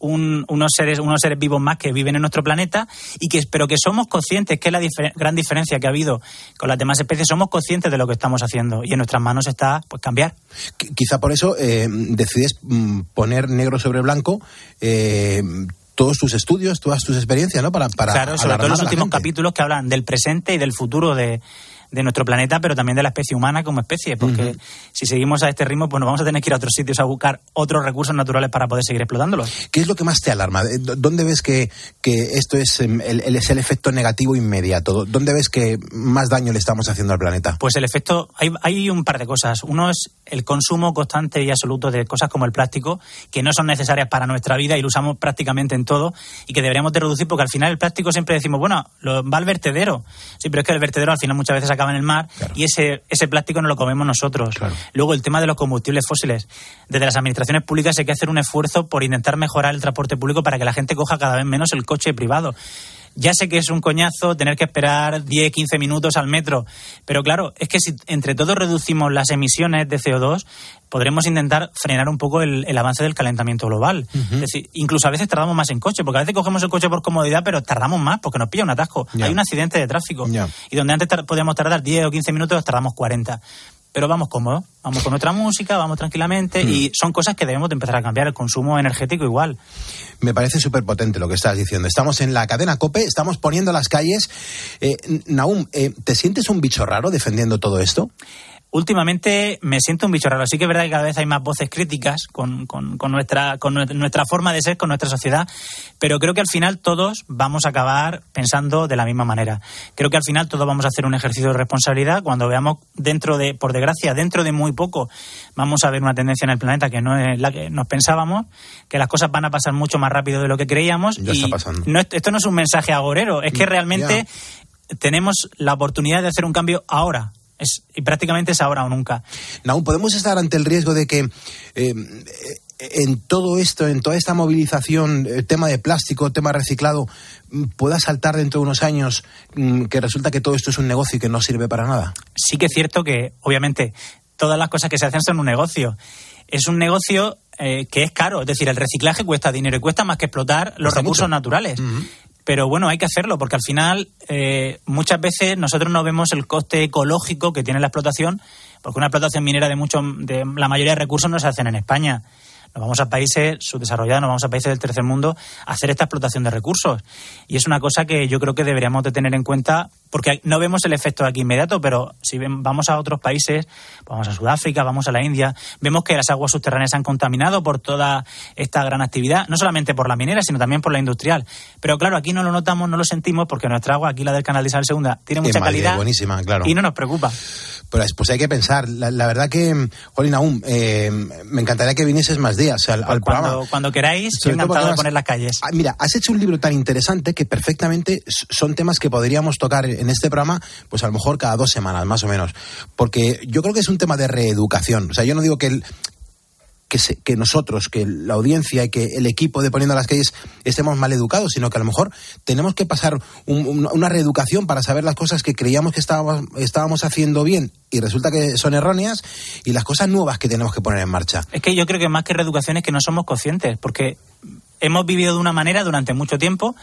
un, unos seres unos seres vivos más que viven en nuestro planeta, y que pero que somos conscientes, que es la difer- gran diferencia que ha habido con las demás especies, somos conscientes de lo que estamos haciendo y en nuestras manos está pues cambiar. Quizá por eso eh, decides poner negro sobre blanco eh, todos tus estudios, todas tus experiencias, ¿no? Para, para claro, sobre todo los últimos gente. capítulos que hablan del presente y del futuro de de nuestro planeta, pero también de la especie humana como especie, porque uh-huh. si seguimos a este ritmo, pues nos vamos a tener que ir a otros sitios a buscar otros recursos naturales para poder seguir explotándolos. ¿Qué es lo que más te alarma? ¿Dónde ves que, que esto es el, el, es el efecto negativo inmediato? ¿Dónde ves que más daño le estamos haciendo al planeta? Pues el efecto, hay, hay un par de cosas. Uno es el consumo constante y absoluto de cosas como el plástico, que no son necesarias para nuestra vida y lo usamos prácticamente en todo, y que deberíamos de reducir, porque al final el plástico siempre decimos, bueno, lo, va al vertedero. Sí, pero es que el vertedero al final muchas veces acaba en el mar, claro. y ese, ese plástico no lo comemos nosotros. Claro. Luego el tema de los combustibles fósiles. Desde las administraciones públicas hay que hacer un esfuerzo por intentar mejorar el transporte público para que la gente coja cada vez menos el coche privado. Ya sé que es un coñazo tener que esperar diez, quince minutos al metro, pero claro, es que si entre todos reducimos las emisiones de C O dos, podremos intentar frenar un poco el, el avance del calentamiento global. Uh-huh. Es decir, incluso a veces tardamos más en coche, porque a veces cogemos el coche por comodidad, pero tardamos más porque nos pilla un atasco. Yeah. Hay un accidente de tráfico. Yeah. Y donde antes tar- podíamos tardar diez o quince minutos, tardamos cuarenta. Pero vamos cómodos, vamos con nuestra música, vamos tranquilamente, mm. y son cosas que debemos de empezar a cambiar. El consumo energético igual. Me parece súper potente lo que estás diciendo. Estamos en la cadena COPE, estamos poniendo las calles. Eh, Nahum, eh, ¿te sientes un bicho raro defendiendo todo esto? Últimamente me siento un bicho raro. Sí que es verdad que cada vez hay más voces críticas con, con, con, nuestra, con nuestra forma de ser, con nuestra sociedad, pero creo que al final todos vamos a acabar pensando de la misma manera. Creo que al final todos vamos a hacer un ejercicio de responsabilidad cuando veamos dentro de, por desgracia, dentro de muy poco, vamos a ver una tendencia en el planeta que no es la que nos pensábamos, que las cosas van a pasar mucho más rápido de lo que creíamos. Ya y está pasando. No, esto no es un mensaje agorero, es que realmente yeah. tenemos la oportunidad de hacer un cambio ahora. Es, y prácticamente es ahora o nunca. Nahum, ¿podemos estar ante el riesgo de que eh, en todo esto, en toda esta movilización, el tema de plástico, tema reciclado, pueda saltar dentro de unos años que resulta que todo esto es un negocio y que no sirve para nada? Sí que es cierto que, obviamente, todas las cosas que se hacen son un negocio. Es un negocio eh, que es caro. Es decir, el reciclaje cuesta dinero y cuesta más que explotar los cuesta recursos mucho. naturales. Uh-huh. Pero bueno, hay que hacerlo, porque al final eh, muchas veces nosotros no vemos el coste ecológico que tiene la explotación, porque una explotación minera de mucho, de la mayoría de recursos no se hacen en España. Nos vamos a países subdesarrollados, nos vamos a países del tercer mundo a hacer esta explotación de recursos. Y es una cosa que yo creo que deberíamos de tener en cuenta, porque no vemos el efecto aquí inmediato, pero si vamos a otros países, vamos a Sudáfrica, vamos a la India, vemos que las aguas subterráneas se han contaminado por toda esta gran actividad, no solamente por la minera, sino también por la industrial. Pero claro, aquí no lo notamos, no lo sentimos, porque nuestra agua, aquí la del canal de Isabel segunda, tiene mucha calidad, buenísima, claro. Y no nos preocupa. Pues, pues hay que pensar. La, la verdad que, Jolín Nahum, eh, me encantaría que vinieses más días al, al cuando, programa. Cuando queráis, estoy encantado de poner las calles. Mira, has hecho un libro tan interesante que perfectamente son temas que podríamos tocar en este programa, pues a lo mejor cada dos semanas, más o menos. Porque yo creo que es un tema de reeducación. O sea, yo no digo que el... Que, se, que nosotros, que la audiencia y que el equipo de Poniendo las Calles estemos mal educados, sino que a lo mejor tenemos que pasar un, un, una reeducación para saber las cosas que creíamos que estábamos, estábamos haciendo bien y resulta que son erróneas, y las cosas nuevas que tenemos que poner en marcha. Es que yo creo que más que reeducación es que no somos conscientes, porque hemos vivido de una manera durante mucho tiempo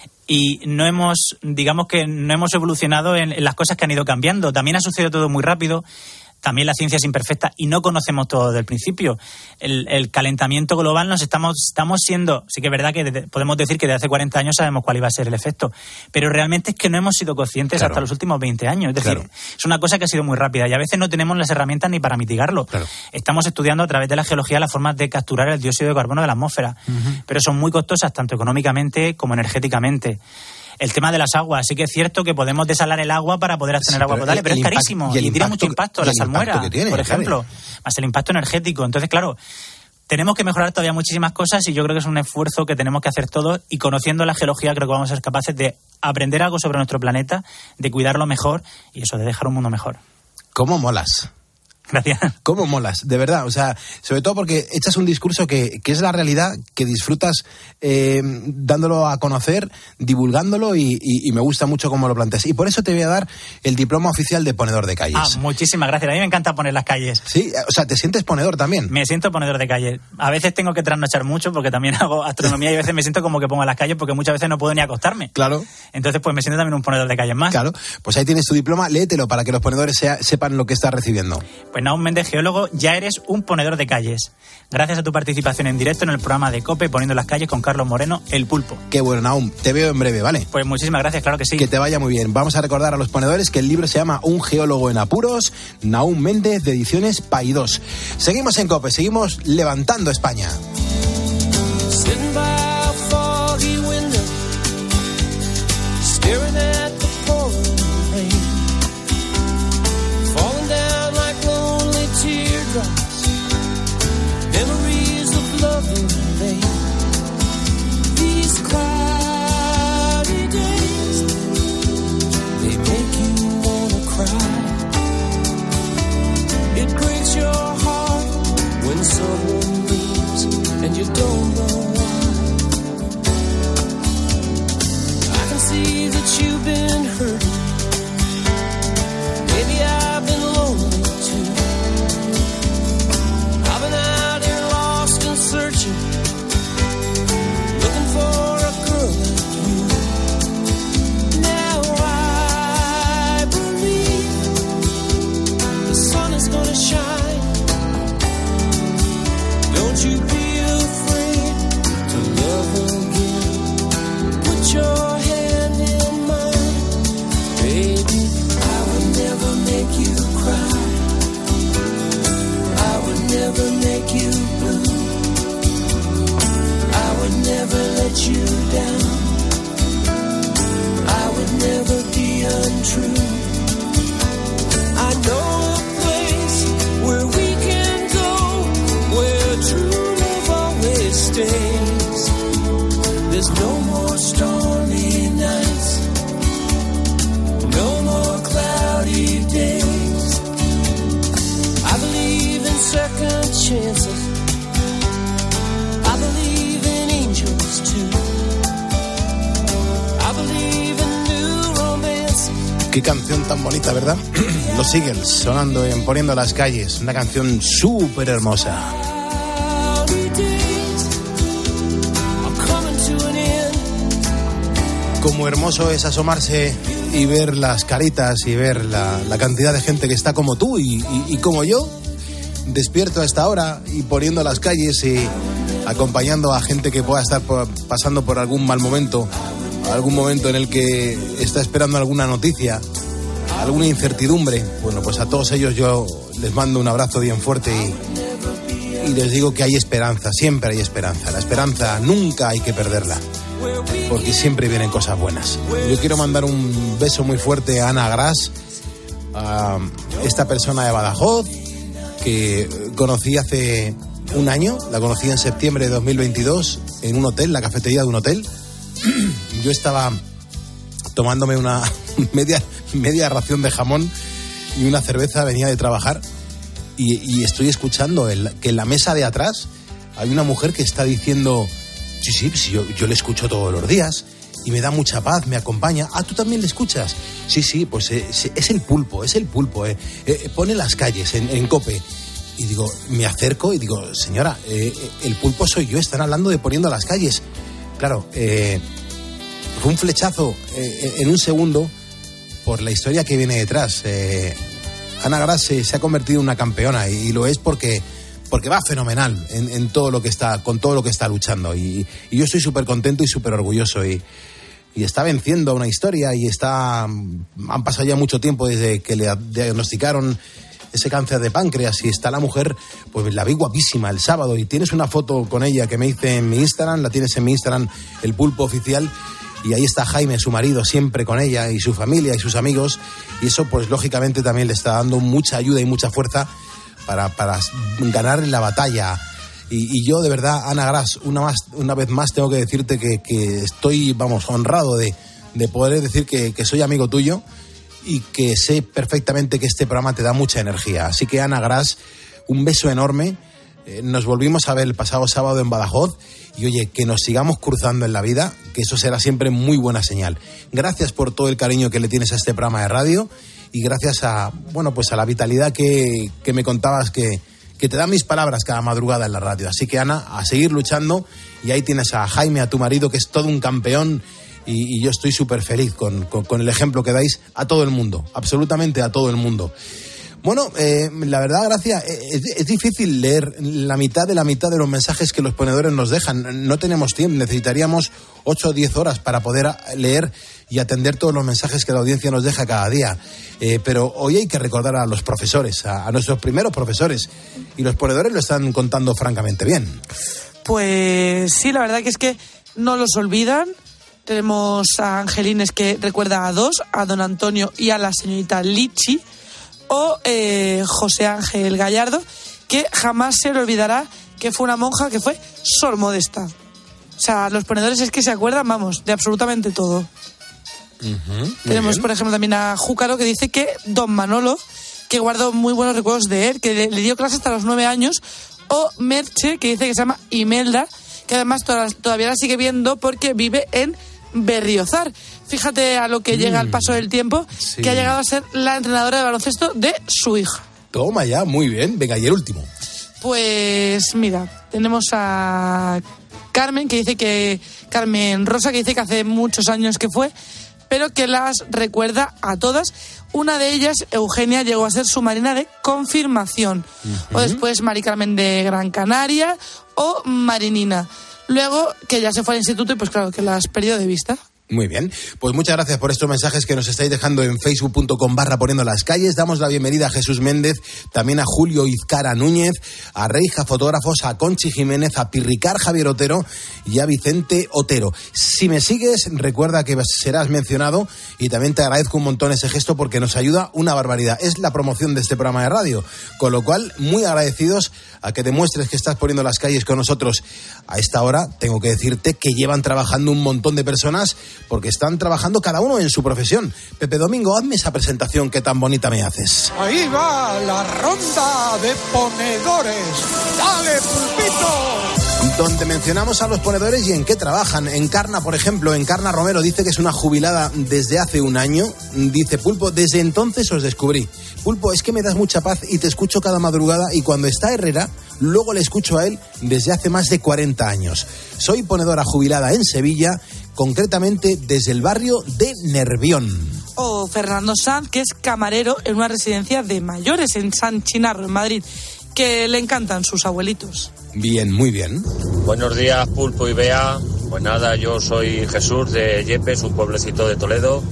y no hemos, digamos que no hemos evolucionado en, en las cosas que han ido cambiando. También ha sucedido todo muy rápido. También la ciencia es imperfecta y no conocemos todo desde el principio. El, el calentamiento global nos estamos, estamos siendo, sí que es verdad que desde, podemos decir que desde hace cuarenta años sabemos cuál iba a ser el efecto, pero realmente es que no hemos sido conscientes claro. hasta los últimos veinte años. Es decir, claro. es una cosa que ha sido muy rápida y a veces no tenemos las herramientas ni para mitigarlo. Claro. Estamos estudiando a través de la geología las formas de capturar el dióxido de carbono de la atmósfera, uh-huh. pero son muy costosas tanto económicamente como energéticamente. El tema de las aguas, sí que es cierto que podemos desalar el agua para poder obtener sí, agua potable, pero, pero es carísimo y, y tiene mucho impacto, la salmuera, tiene, por ejemplo, claro. más el impacto energético. Entonces, claro, tenemos que mejorar todavía muchísimas cosas y yo creo que es un esfuerzo que tenemos que hacer todos, y conociendo la geología creo que vamos a ser capaces de aprender algo sobre nuestro planeta, de cuidarlo mejor y eso, de dejar un mundo mejor. ¿Cómo molas? Gracias. ¿Cómo molas? De verdad, o sea, sobre todo porque echas un discurso que, que es la realidad, que disfrutas eh, dándolo a conocer, divulgándolo y, y, y me gusta mucho cómo lo planteas. Y por eso te voy a dar el diploma oficial de ponedor de calles. Ah, muchísimas gracias. A mí me encanta poner las calles. Sí, o sea, ¿te sientes ponedor también? Me siento ponedor de calles. A veces tengo que trasnochar mucho porque también hago astronomía y a veces me siento como que pongo las calles porque muchas veces no puedo ni acostarme. Claro. Entonces, pues me siento también un ponedor de calles más. Claro. Pues ahí tienes tu diploma, léetelo para que los ponedores sea, sepan lo que estás recibiendo. Pues Nahum Méndez, geólogo, ya eres un ponedor de calles. Gracias a tu participación en directo en el programa de COPE Poniendo las calles con Carlos Moreno, El Pulpo. Qué bueno, Nahum. Te veo en breve, ¿vale? Pues muchísimas gracias, claro que sí. Que te vaya muy bien. Vamos a recordar a los ponedores que el libro se llama Un geólogo en apuros, Nahum Méndez, de Ediciones Paidós. Seguimos en COPE, seguimos levantando España. Someone leaves and you don't know why. I can see that you've been hurt. Maybe I've been lonely too. I've been out here lost and searching, looking for a girl like you. Now I believe the sun is gonna shine. Don't you be afraid to love again. Put your hand in mine, baby. I would never make you cry. I would never make you blue. I would never let you down. I would never be untrue. I know a place where we can go, where true love always stays. There's no more stormy nights, no more cloudy days. I believe in second chances, I believe in angels too. I believe in new romance. Qué canción tan bonita, ¿verdad? Los Eagles sonando en Poniendo las calles, una canción súper hermosa. Como hermoso es asomarse y ver las caritas y ver la, la cantidad de gente que está como tú y, y, y como yo, despierto a esta hora y poniendo las calles y acompañando a gente que pueda estar por, pasando por algún mal momento, algún momento en el que está esperando alguna noticia, alguna incertidumbre. Bueno, pues a todos ellos yo les mando un abrazo bien fuerte y, y les digo que hay esperanza, siempre hay esperanza. La esperanza nunca hay que perderla, porque siempre vienen cosas buenas. Yo quiero mandar un beso muy fuerte a Ana Gras, a esta persona de Badajoz, que conocí hace un año, la conocí en septiembre de dos mil veintidós, en un hotel, la cafetería de un hotel. Yo estaba tomándome una media, media ración de jamón y una cerveza, venía de trabajar, y, y estoy escuchando el, que en la mesa de atrás hay una mujer que está diciendo... Sí, sí, sí yo, yo le escucho todos los días y me da mucha paz, me acompaña. Ah, ¿tú también le escuchas? Sí, sí, pues eh, es el pulpo, es el pulpo. Eh. Eh, pone las calles en, en COPE. Y digo, me acerco y digo, señora, eh, el pulpo soy yo, están hablando de Poniendo las calles. Claro, eh, fue un flechazo eh, en un segundo por la historia que viene detrás. Eh, Ana Gras se, se ha convertido en una campeona y, y lo es porque... porque va fenomenal en, en todo lo que está, con todo lo que está luchando, y, y yo estoy súper contento y súper orgulloso, y, y está venciendo a una historia, y está, han pasado ya mucho tiempo desde que le diagnosticaron ese cáncer de páncreas, y está la mujer, pues la vi guapísima el sábado, y tienes una foto con ella que me hice en mi Instagram, la tienes en mi Instagram, El Pulpo Oficial, y ahí está Jaime, su marido, siempre con ella, y su familia y sus amigos, y eso pues lógicamente también le está dando mucha ayuda y mucha fuerza Para, para ganar la batalla. Y, y yo de verdad, Ana Gras, una, más, una vez más tengo que decirte que, que estoy, vamos, honrado de, de poder decir que, que soy amigo tuyo y que sé perfectamente que este programa te da mucha energía. Así que, Ana Gras, un beso enorme. Eh, nos volvimos a ver el pasado sábado en Badajoz y, oye, que nos sigamos cruzando en la vida, que eso será siempre muy buena señal. Gracias por todo el cariño que le tienes a este programa de radio y gracias a, bueno, pues a la vitalidad que, que me contabas que, que te dan mis palabras cada madrugada en la radio. Así que, Ana, a seguir luchando, y ahí tienes a Jaime, a tu marido, que es todo un campeón, y, y yo estoy súper feliz con, con, con el ejemplo que dais a todo el mundo, absolutamente a todo el mundo. Bueno, eh, la verdad, Gracia, es, es difícil leer la mitad de la mitad de los mensajes que los ponedores nos dejan. No tenemos tiempo, necesitaríamos ocho o diez horas para poder leer y atender todos los mensajes que la audiencia nos deja cada día. Eh, pero hoy hay que recordar a los profesores, a, a nuestros primeros profesores, y los ponedores lo están contando francamente bien. Pues sí, la verdad que es que no los olvidan. Tenemos a Angelines, que recuerda a dos, a don Antonio y a la señorita Lichi. O eh, José Ángel Gallardo, que jamás se le olvidará que fue una monja que fue Sor Modesta. O sea, los ponedores es que se acuerdan, vamos, de absolutamente todo. Uh-huh, Tenemos, por ejemplo, también a Júcaro, que dice que don Manolo, que guardó muy buenos recuerdos de él, que le, le dio clase hasta los nueve años. O Merche, que dice que se llama Imelda, que además to- todavía la sigue viendo porque vive en Berriozar. Fíjate a lo que mm, llega al paso del tiempo, sí, que ha llegado a ser la entrenadora de baloncesto de su hija. Toma ya, muy bien. Venga, y el último. Pues mira, tenemos a Carmen, que dice que Carmen Rosa, que dice que hace muchos años que fue, pero que las recuerda a todas. Una de ellas, Eugenia, llegó a ser su marina de confirmación. Uh-huh. O después Mari Carmen de Gran Canaria o Marinina. Luego, que ya se fue al instituto y pues claro, que la has perdido de vista. Muy bien, pues muchas gracias por estos mensajes que nos estáis dejando en facebook punto com barra poniendo las calles. Damos la bienvenida a Jesús Méndez, también a Julio Izcara Núñez, a Reija Fotógrafos, a Conchi Jiménez, a Pirricar Javier Otero y a Vicente Otero. Si me sigues, recuerda que serás mencionado, y también te agradezco un montón ese gesto porque nos ayuda una barbaridad. Es la promoción de este programa de radio, con lo cual muy agradecidos a que demuestres que estás poniendo las calles con nosotros. A esta hora tengo que decirte que llevan trabajando un montón de personas, porque están trabajando cada uno en su profesión. Pepe Domingo, hazme esa presentación que tan bonita me haces. Ahí va la ronda de ponedores. ¡Dale, pulpito! Donde mencionamos a los ponedores y en qué trabajan. Encarna, por ejemplo, Encarna Romero dice que es una jubilada desde hace un año. Dice, Pulpo, desde entonces os descubrí. Pulpo, es que me das mucha paz y te escucho cada madrugada, y cuando está Herrera, luego le escucho a él desde hace más de cuarenta años. Soy ponedora jubilada en Sevilla, concretamente desde el barrio de Nervión. O Fernando Sanz, que es camarero en una residencia de mayores en San Chinarro, en Madrid, que le encantan sus abuelitos. Bien, muy bien. Buenos días, Pulpo y Bea. Pues nada, yo soy Jesús de Yepes, un pueblecito de Toledo.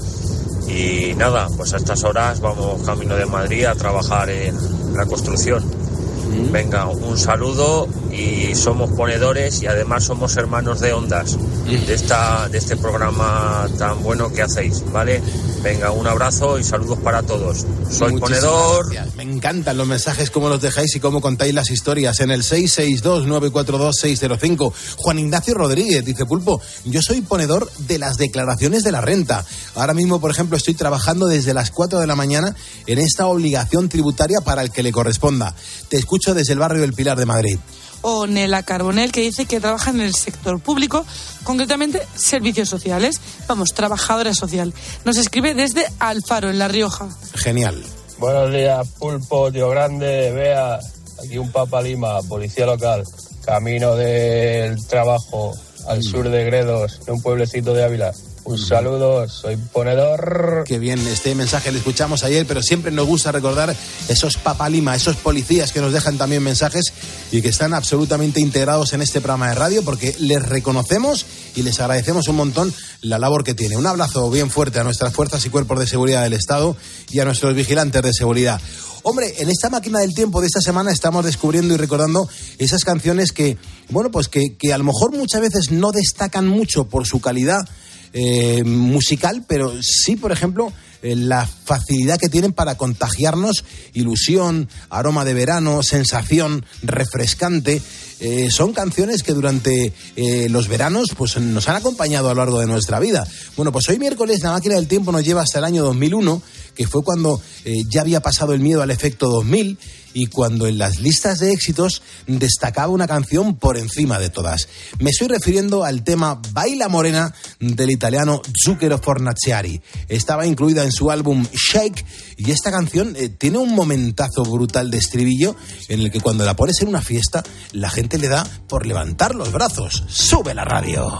Y nada, pues a estas horas vamos camino de Madrid a trabajar en la construcción. Venga, un saludo, y somos ponedores y además somos hermanos de Ondas, de esta de este programa tan bueno que hacéis, ¿vale? Venga, un abrazo y saludos para todos. Soy Muchísimas ponedor. Gracias. Me encantan los mensajes, cómo los dejáis y cómo contáis las historias en el seis seis dos, nueve cuatro dos, seis cero cinco. Juan Ignacio Rodríguez dice, Pulpo, yo soy ponedor de las declaraciones de la renta. Ahora mismo, por ejemplo, estoy trabajando desde las cuatro de la mañana en esta obligación tributaria para el que le corresponda. Te escucho desde el barrio del Pilar de Madrid. O Nela Carbonell, que dice que trabaja en el sector público, concretamente servicios sociales. Vamos, trabajadora social. Nos escribe desde Alfaro, en La Rioja. Genial. Buenos días, Pulpo, tío grande, Bea. Aquí un Papa Lima, policía local. Camino del trabajo al mm. sur de Gredos, en un pueblecito de Ávila. Un saludo, soy ponedor. Qué bien, este mensaje lo escuchamos ayer, pero siempre nos gusta recordar esos Papa Lima, esos policías que nos dejan también mensajes y que están absolutamente integrados en este programa de radio, porque les reconocemos y les agradecemos un montón la labor que tiene. Un abrazo bien fuerte a nuestras fuerzas y cuerpos de seguridad del Estado y a nuestros vigilantes de seguridad. Hombre, en esta máquina del tiempo de esta semana estamos descubriendo y recordando esas canciones que, bueno, pues que, que a lo mejor muchas veces no destacan mucho por su calidad Eh, musical, pero sí, por ejemplo, eh, la facilidad que tienen para contagiarnos ilusión, aroma de verano, sensación refrescante. eh, son canciones que durante eh, los veranos pues nos han acompañado a lo largo de nuestra vida. Bueno, pues hoy miércoles la máquina del tiempo nos lleva hasta el año dos mil uno, que fue cuando eh, ya había pasado el miedo al efecto dos mil y cuando en las listas de éxitos destacaba una canción por encima de todas. Me estoy refiriendo al tema Baila Morena del italiano Zucchero Fornaciari. Estaba incluida en su álbum Shake y esta canción eh, tiene un momentazo brutal de estribillo en el que cuando la pones en una fiesta la gente le da por levantar los brazos. ¡Sube la radio!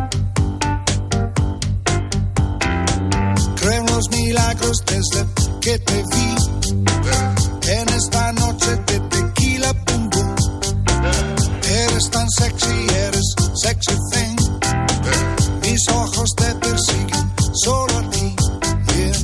Creo en los milagros desde que te vi. En esta noche de tequila, pum, pum. Eres tan sexy, eres sexy thing. Mis ojos te persiguen, solo a ti. Yeah.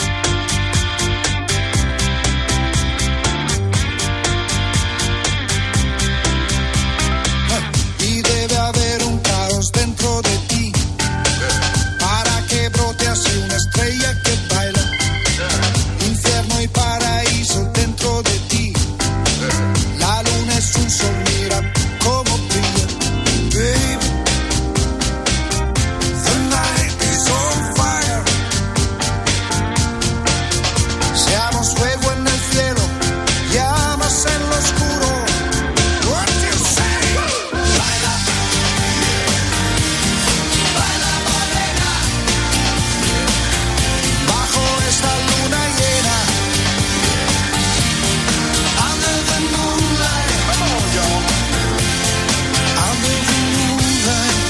Y debe haber un caos dentro de ti para que brote así una estrella que baila. Infierno y paraíso dentro de ti. La luna es un sol, mira cómo brilla, baby. The night is on fire. Seamos fuego en el cielo, llamas en lo oscuro. What you say? Baila, baila morena, bajo esta luna llena. Under the moonlight, vamos yo. Under the moonlight.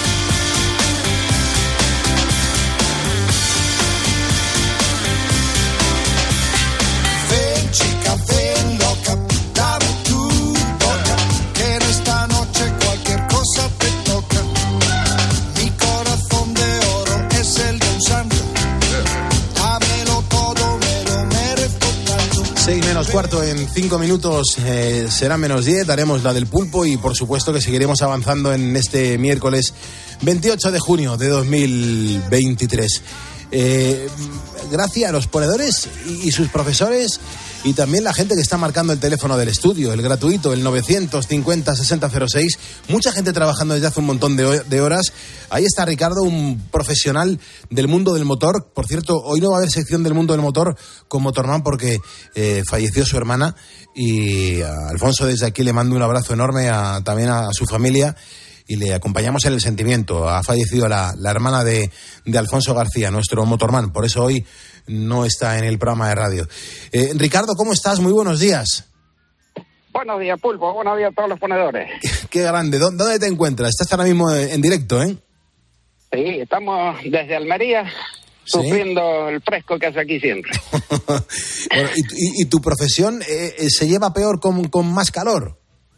Ven chica, ven loca, dame tu boca, que en esta noche cualquier cosa te toca. Mi corazón de oro es el de un santo. Dámelo todo, me lo merezco tanto. seis menos cuarto, en cinco minutos eh, será menos diez, daremos la del pulpo y por supuesto que seguiremos avanzando en este miércoles veintiocho de junio de dos mil veintitrés. Eh, gracias a los ponedores y, y sus profesores y también la gente que está marcando el teléfono del estudio, el gratuito, el novecientos cincuenta sesenta cero seis. Mucha gente trabajando desde hace un montón de, de horas. Ahí está Ricardo, un profesional del mundo del motor. Por cierto, hoy no va a haber sección del mundo del motor con Motorman porque eh, falleció su hermana y a Alfonso desde aquí le mando un abrazo enorme a, también a, a su familia. Y le acompañamos en el sentimiento. Ha fallecido la, la hermana de, de Alfonso García, nuestro Motorman. Por eso hoy no está en el programa de radio. Eh, Ricardo, ¿cómo estás? Muy buenos días. Buenos días, Pulpo. Buenos días a todos los ponedores. Qué, qué grande. ¿Dónde, ¿Dónde te encuentras? Estás ahora mismo en directo, ¿eh? Sí, estamos desde Almería, ¿Sí? sufriendo el fresco que hace aquí siempre. Bueno, y, y, ¿Y tu profesión eh, se lleva peor con, con más calor?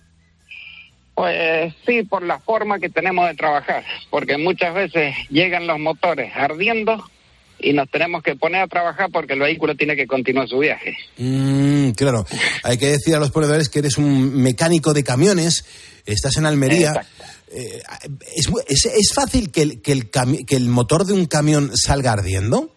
Pues sí, por la forma que tenemos de trabajar, porque muchas veces llegan los motores ardiendo y nos tenemos que poner a trabajar porque el vehículo tiene que continuar su viaje. Mm, claro, hay que decir a los ponedores que eres un mecánico de camiones, estás en Almería. Eh, ¿es, es, ¿Es fácil que el, que, el cami- que el motor de un camión salga ardiendo?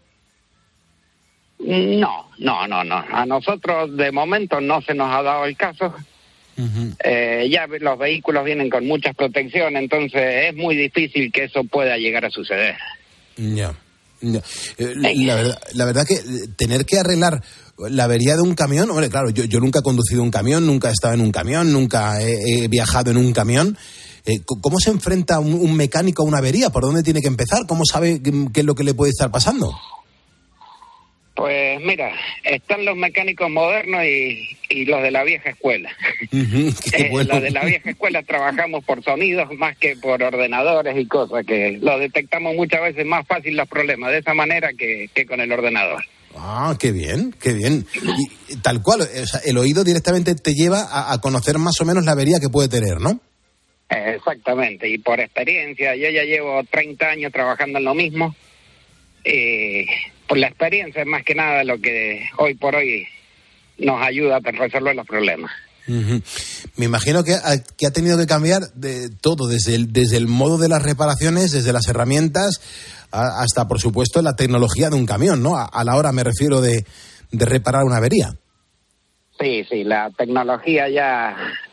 No, no, no, no. A nosotros de momento no se nos ha dado el caso. Uh-huh. Eh, ya los vehículos vienen con muchas protecciones, entonces es muy difícil que eso pueda llegar a suceder. Ya, ya. Eh, la, verdad, la verdad que tener que arreglar la avería de un camión, hombre, claro, yo, yo nunca he conducido un camión, nunca he estado en un camión, nunca he, he viajado en un camión. Eh, ¿Cómo se enfrenta un, un mecánico a una avería? ¿Por dónde tiene que empezar? ¿Cómo sabe qué, qué es lo que le puede estar pasando? Pues mira, están los mecánicos modernos y, y los de la vieja escuela. Uh-huh, eh, bueno. Los de la vieja escuela trabajamos por sonidos más que por ordenadores y cosas, que lo detectamos muchas veces más fácil los problemas de esa manera que, que con el ordenador. Ah, qué bien, qué bien. Y, tal cual, o sea, el oído directamente te lleva a, a conocer más o menos la avería que puede tener, ¿no? Eh, exactamente, y por experiencia, yo ya llevo treinta años trabajando en lo mismo. Eh, por la experiencia es más que nada lo que hoy por hoy nos ayuda a resolver los problemas. Uh-huh. Me imagino que ha, que ha tenido que cambiar de todo, desde el, desde el modo de las reparaciones, desde las herramientas, a, hasta por supuesto la tecnología de un camión, ¿no? A, a la hora me refiero de, de reparar una avería. Sí, sí, la tecnología ya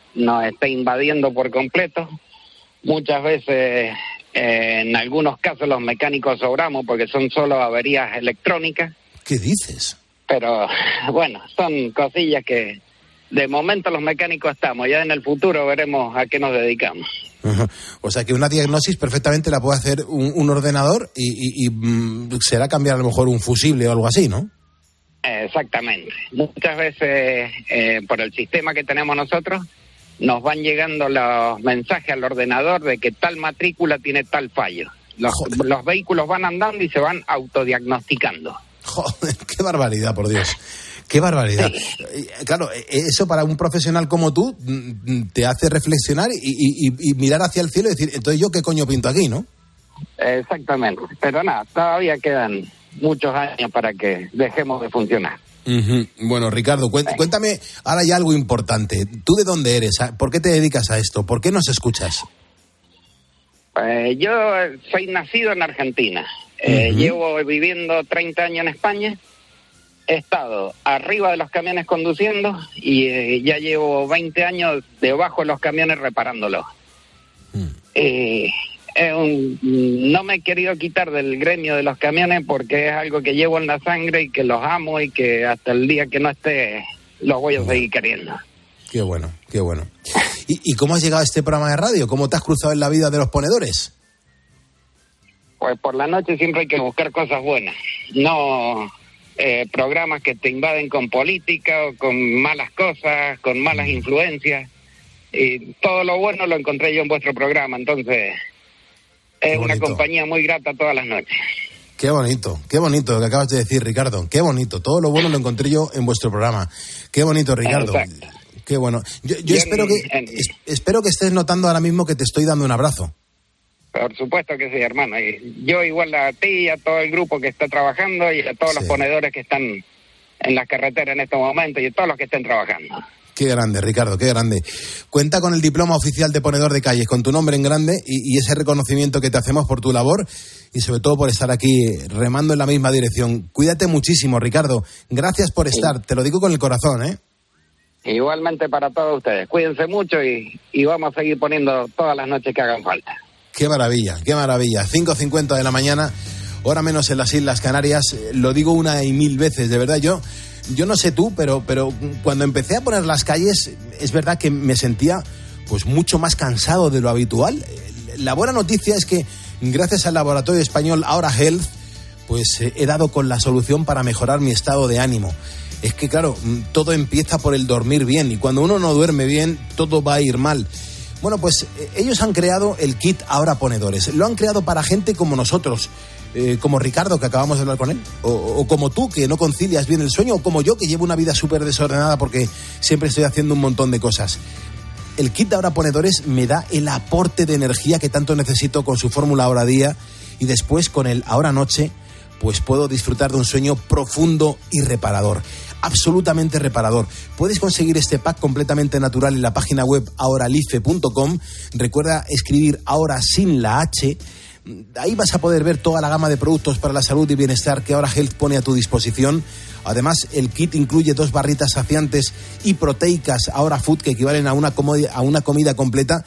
nos esté invadiendo por completo. Muchas veces, eh, en algunos casos, los mecánicos sobramos porque son solo averías electrónicas. ¿Qué dices? Pero, bueno, son cosillas que de momento los mecánicos estamos. Ya en el futuro veremos a qué nos dedicamos. Uh-huh. O sea que una diagnosis perfectamente la puede hacer un, un ordenador y, y, y mm, será cambiar a lo mejor un fusible o algo así, ¿no? Exactamente. Muchas veces, eh, por el sistema que tenemos nosotros, nos van llegando los mensajes al ordenador de que tal matrícula tiene tal fallo. Los, los vehículos van andando y se van autodiagnosticando. Joder, qué barbaridad, por Dios. Qué barbaridad. Sí. Claro, eso para un profesional como tú te hace reflexionar y, y, y mirar hacia el cielo y decir, entonces yo qué coño pinto aquí, ¿no? Exactamente. Pero nada, todavía quedan muchos años para que dejemos de funcionar. Uh-huh. Bueno, Ricardo, cuént- cuéntame ahora ya algo importante. ¿Tú de dónde eres? ¿Por qué te dedicas a esto? ¿Por qué nos escuchas? Eh, yo soy nacido en Argentina. Eh, uh-huh. Llevo viviendo treinta años en España. He estado arriba de los camiones conduciendo y eh, ya llevo veinte años debajo de los camiones reparándolos. Uh-huh. Eh, es un, no me he querido quitar del gremio de los camiones porque es algo que llevo en la sangre y que los amo y que hasta el día que no esté los voy a seguir queriendo. Qué bueno, qué bueno. ¿Y, ¿Y cómo has llegado a este programa de radio? ¿Cómo te has cruzado en la vida de los ponedores? Pues por la noche siempre hay que buscar cosas buenas, no eh, programas que te invaden con política o con malas cosas, con malas influencias. Y todo lo bueno lo encontré yo en vuestro programa, entonces es una compañía muy grata todas las noches. Qué bonito, qué bonito lo que acabas de decir, Ricardo. Qué bonito. Todo lo bueno lo encontré yo en vuestro programa. Qué bonito, Ricardo. Exacto. Qué bueno. Yo, yo, yo espero que en... es, espero que estés notando ahora mismo que te estoy dando un abrazo. Por supuesto que sí, hermano. Y yo igual a ti y a todo el grupo que está trabajando y a todos sí. los ponedores que están en las carreteras en estos momentos y a todos los que estén trabajando. Qué grande, Ricardo, qué grande. Cuenta con el diploma oficial de ponedor de calles, con tu nombre en grande y, y ese reconocimiento que te hacemos por tu labor y sobre todo por estar aquí remando en la misma dirección. Cuídate muchísimo, Ricardo. Gracias por estar, sí. Te lo digo con el corazón, ¿eh? Igualmente para todos ustedes. Cuídense mucho y, y vamos a seguir poniendo todas las noches que hagan falta. Qué maravilla, qué maravilla. cinco cincuenta de la mañana, hora menos en las Islas Canarias. Lo digo una y mil veces, de verdad. Yo... Yo no sé tú, pero, pero cuando empecé a poner las calles, es verdad que me sentía pues mucho más cansado de lo habitual. La buena noticia es que gracias al laboratorio español Aura Health, pues eh, he dado con la solución para mejorar mi estado de ánimo. Es que claro, todo empieza por el dormir bien y cuando uno no duerme bien, todo va a ir mal. Bueno, pues eh, ellos han creado el kit Aura Ponedores. Lo han creado para gente como nosotros. Eh, como Ricardo, que acabamos de hablar con él, o, o como tú, que no concilias bien el sueño, o como yo, que llevo una vida súper desordenada porque siempre estoy haciendo un montón de cosas. El kit de Aura Ponedores me da el aporte de energía que tanto necesito con su fórmula Aura Día y después con el Aura Noche, pues puedo disfrutar de un sueño profundo y reparador. Absolutamente reparador. Puedes conseguir este pack completamente natural en la página web auralife punto com. Recuerda escribir Aura sin la H. Ahí vas a poder ver toda la gama de productos para la salud y bienestar que Aura Health pone a tu disposición. Además, el kit incluye dos barritas saciantes y proteicas Aura Food que equivalen a una, comodi- a una comida completa.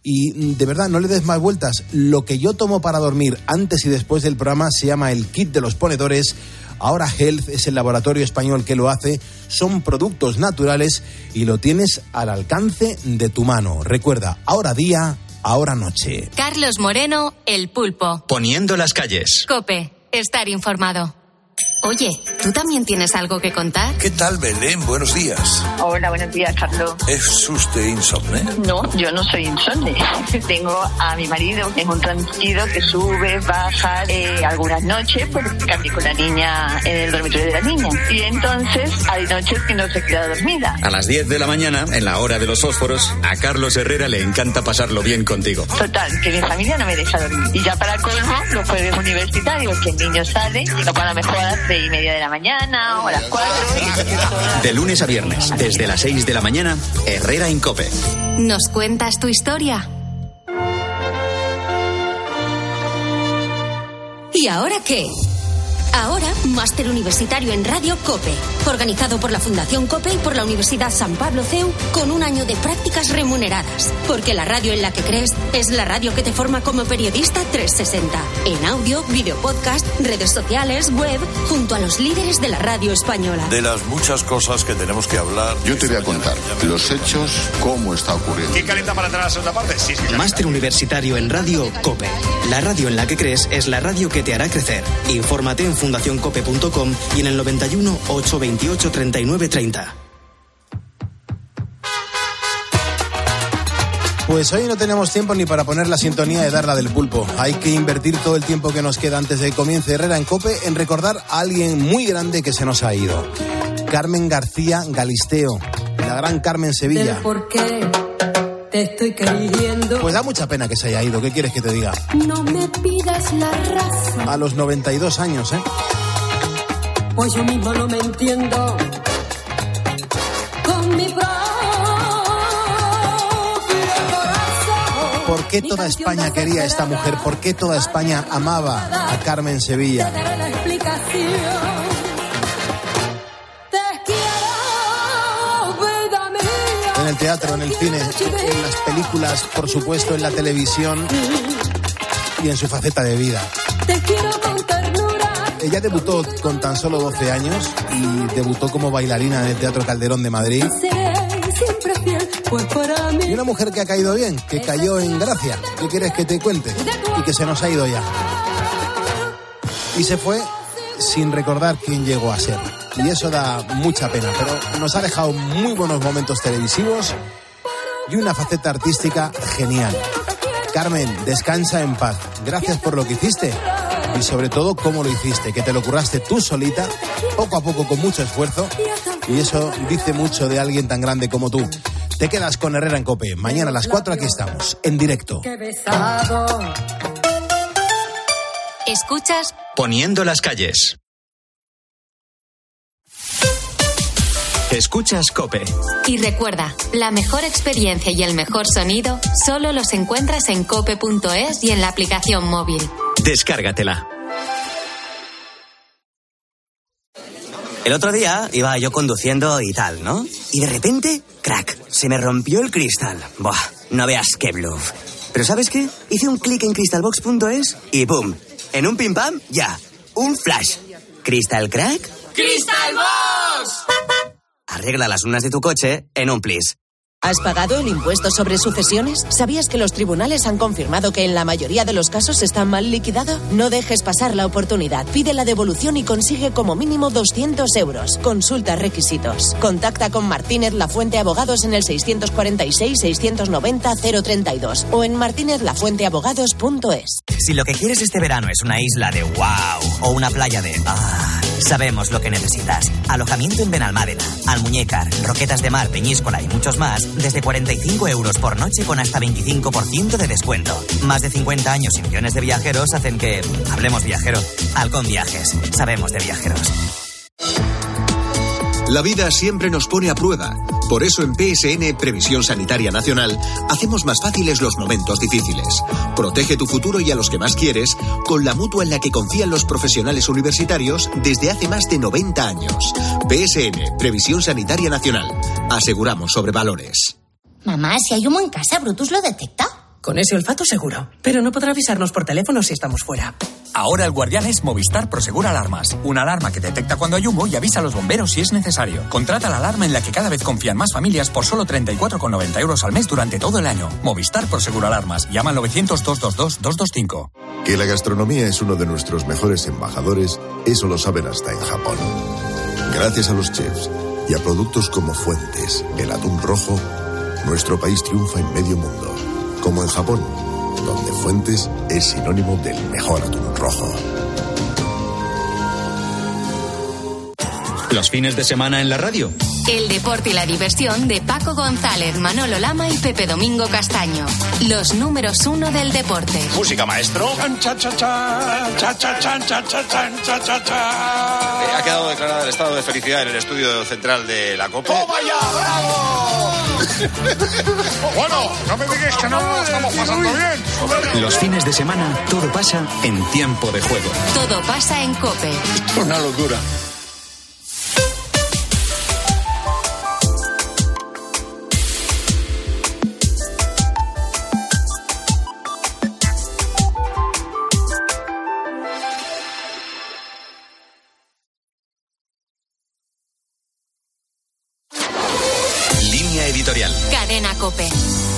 Y de verdad, no le des más vueltas. Lo que yo tomo para dormir antes y después del programa se llama el kit de los ponedores. Aura Health es el laboratorio español que lo hace. Son productos naturales y lo tienes al alcance de tu mano. Recuerda, Aura Día, Ahora Noche. Carlos Moreno, El Pulpo. Poniendo las calles. COPE, estar informado. Oye, ¿tú también tienes algo que contar? ¿Qué tal, Belén? Buenos días. Hola, buenos días, Carlos. ¿Es usted insomne? No, yo no soy insomne. Tengo a mi marido, que es un tranquilo que sube, baja, eh, algunas noches, pues cambié con la niña en el dormitorio de la niña. Y entonces hay noches que no se queda dormida. A las diez de la mañana, en la hora de los fósforos, a Carlos Herrera le encanta pasarlo bien contigo. Total, que mi familia no me deja dormir. Y ya para colmo, los jueves universitarios, que el niño sale y no para mejorar y media de la mañana o a las cuatro. De lunes a viernes, desde las seis de la mañana, Herrera en COPE. ¿Nos cuentas tu historia? ¿Y ahora qué? Ahora, máster universitario en Radio COPE, organizado por la Fundación COPE y por la Universidad San Pablo C E U, con un año de prácticas remuneradas. Porque la radio en la que crees es la radio que te forma como periodista trescientos sesenta. En audio, video podcast, redes sociales, web, junto a los líderes de la radio española. De las muchas cosas que tenemos que hablar. Yo te voy a contar los hechos, cómo está ocurriendo. ¿Quién calienta para entrar a la segunda parte? Sí, sí, máster universitario en Radio COPE. La radio en la que crees es la radio que te hará crecer. Infórmate en fundación cope punto com y en el noventa y uno, ochocientos veintiocho, treinta y nueve treinta. Pues hoy no tenemos tiempo ni para poner la sintonía de Darla del Pulpo. Hay que invertir todo el tiempo que nos queda antes de que comience Herrera en COPE en recordar a alguien muy grande que se nos ha ido. Carmen García Galisteo, la gran Carmen Sevilla. ¿Por qué te estoy queriendo? Pues da mucha pena que se haya ido. ¿Qué quieres que te diga? No me pidas la razón. A los noventa y dos años, ¿eh? Pues yo mismo no me entiendo. Con mi propio corazón. ¿Por qué toda España quería a esta mujer? ¿Por qué toda España amaba a Carmen Sevilla? La explicación. Te quiero, vida mía. En el teatro, en el cine, en las películas, por supuesto, en la televisión y en su faceta de vida. Te quiero con ternura. Ella debutó con tan solo doce años y debutó como bailarina en el Teatro Calderón de Madrid. Siempre fiel, pues para mí. Y una mujer que ha caído bien, que cayó en gracia. ¿Qué quieres que te cuente? Y que se nos ha ido ya. Y se fue sin recordar quién llegó a ser. Y eso da mucha pena, pero nos ha dejado muy buenos momentos televisivos y una faceta artística genial. Carmen, descansa en paz. Gracias por lo que hiciste y sobre todo cómo lo hiciste, que te lo curraste tú solita, poco a poco, con mucho esfuerzo, y eso dice mucho de alguien tan grande como tú. Te quedas con Herrera en COPE. Mañana a las cuatro aquí estamos, en directo. Escuchas Poniendo las calles. Escuchas COPE. Y recuerda, la mejor experiencia y el mejor sonido solo los encuentras en cope punto es y en la aplicación móvil. Descárgatela. El otro día iba yo conduciendo y tal, ¿no? Y de repente, crack, se me rompió el cristal. Buah, no veas qué bluff. Pero ¿sabes qué? Hice un clic en crystalbox punto es y ¡pum! En un pim pam, ya. Un flash. ¿Crystal crack? ¡Crystalbox! Arregla las lunas de tu coche en un plis. ¿Has pagado el impuesto sobre sucesiones? ¿Sabías que los tribunales han confirmado que en la mayoría de los casos está mal liquidado? No dejes pasar la oportunidad. Pide la devolución y consigue como mínimo doscientos euros. Consulta requisitos. Contacta con Martínez Lafuente Abogados en el seiscientos cuarenta y seis, seiscientos noventa, cero treinta y dos o en martínez lafuente abogados punto es. Si lo que quieres este verano es una isla de wow o una playa de ah, sabemos lo que necesitas. Alojamiento en Benalmádena, Almuñécar, Roquetas de Mar, Peñíscola y muchos más desde cuarenta y cinco euros por noche con hasta veinticinco por ciento de descuento. Más de cincuenta años y millones de viajeros hacen que hablemos viajero. Halcón Viajes, sabemos de viajeros. La vida siempre nos pone a prueba. Por eso en P S N, Previsión Sanitaria Nacional, hacemos más fáciles los momentos difíciles. Protege tu futuro y a los que más quieres con la mutua en la que confían los profesionales universitarios desde hace más de noventa años. P S N, Previsión Sanitaria Nacional. Aseguramos sobre valores. Mamá, si hay humo en casa, ¿Brutus lo detecta? Con ese olfato seguro, pero no podrá avisarnos por teléfono si estamos fuera. Ahora el guardián es Movistar Prosegur Alarmas. Una alarma que detecta cuando hay humo y avisa a los bomberos si es necesario. Contrata la alarma en la que cada vez confían más familias por solo treinta y cuatro con noventa euros al mes durante todo el año. Movistar Prosegur Alarmas. Llama al novecientos, doscientos veintidós, doscientos veinticinco. Que la gastronomía es uno de nuestros mejores embajadores, eso lo saben hasta en Japón. Gracias a los chefs y a productos como Fuentes, el atún rojo, nuestro país triunfa en medio mundo. Como en Japón, donde Fuentes es sinónimo del mejor atún rojo. Los fines de semana en la radio. El deporte y la diversión de Paco González, Manolo Lama y Pepe Domingo Castaño. Los números uno del deporte. Música, maestro. Ha quedado declarado el estado de felicidad en el estudio central de la COPE. ¡Oh, vaya, bravo! Bueno, no me digas que no lo estamos pasando bien. Los fines de semana todo pasa en Tiempo de Juego. Todo pasa en COPE. Una locura. Editorial. Cadena COPE.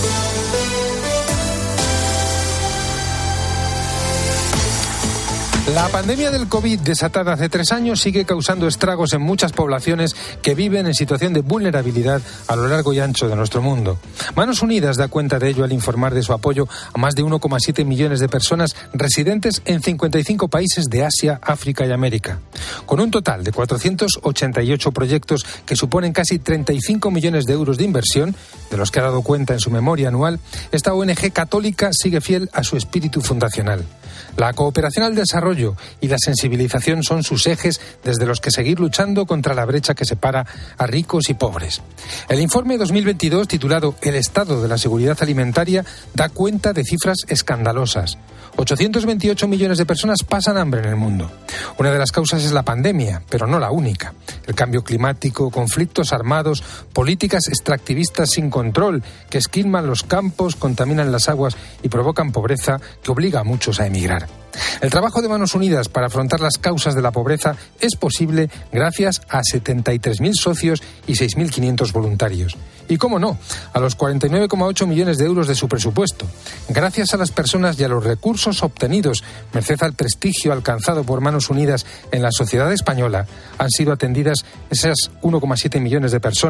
La pandemia del COVID, desatada hace tres años, sigue causando estragos en muchas poblaciones que viven en situación de vulnerabilidad a lo largo y ancho de nuestro mundo. Manos Unidas da cuenta de ello al informar de su apoyo a más de uno coma siete millones de personas residentes en cincuenta y cinco países de Asia, África y América. Con un total de cuatrocientos ochenta y ocho proyectos que suponen casi treinta y cinco millones de euros de inversión, de los que ha dado cuenta en su memoria anual, esta O N G católica sigue fiel a su espíritu fundacional. La cooperación al desarrollo y la sensibilización son sus ejes desde los que seguir luchando contra la brecha que separa a ricos y pobres. El informe dos mil veintidós, titulado El estado de la seguridad alimentaria, da cuenta de cifras escandalosas. ochocientos veintiocho millones de personas pasan hambre en el mundo. Una de las causas es la pandemia, pero no la única. El cambio climático, conflictos armados, políticas extractivistas sin control que esquilman los campos, contaminan las aguas y provocan pobreza que obliga a muchos a emigrar. El trabajo de Manos Unidas para afrontar las causas de la pobreza es posible gracias a setenta y tres mil socios y seis mil quinientos voluntarios. Y cómo no, a los cuarenta y nueve coma ocho millones de euros de su presupuesto. Gracias a las personas y a los recursos obtenidos, merced al prestigio alcanzado por Manos Unidas en la sociedad española, han sido atendidas esas uno coma siete millones de personas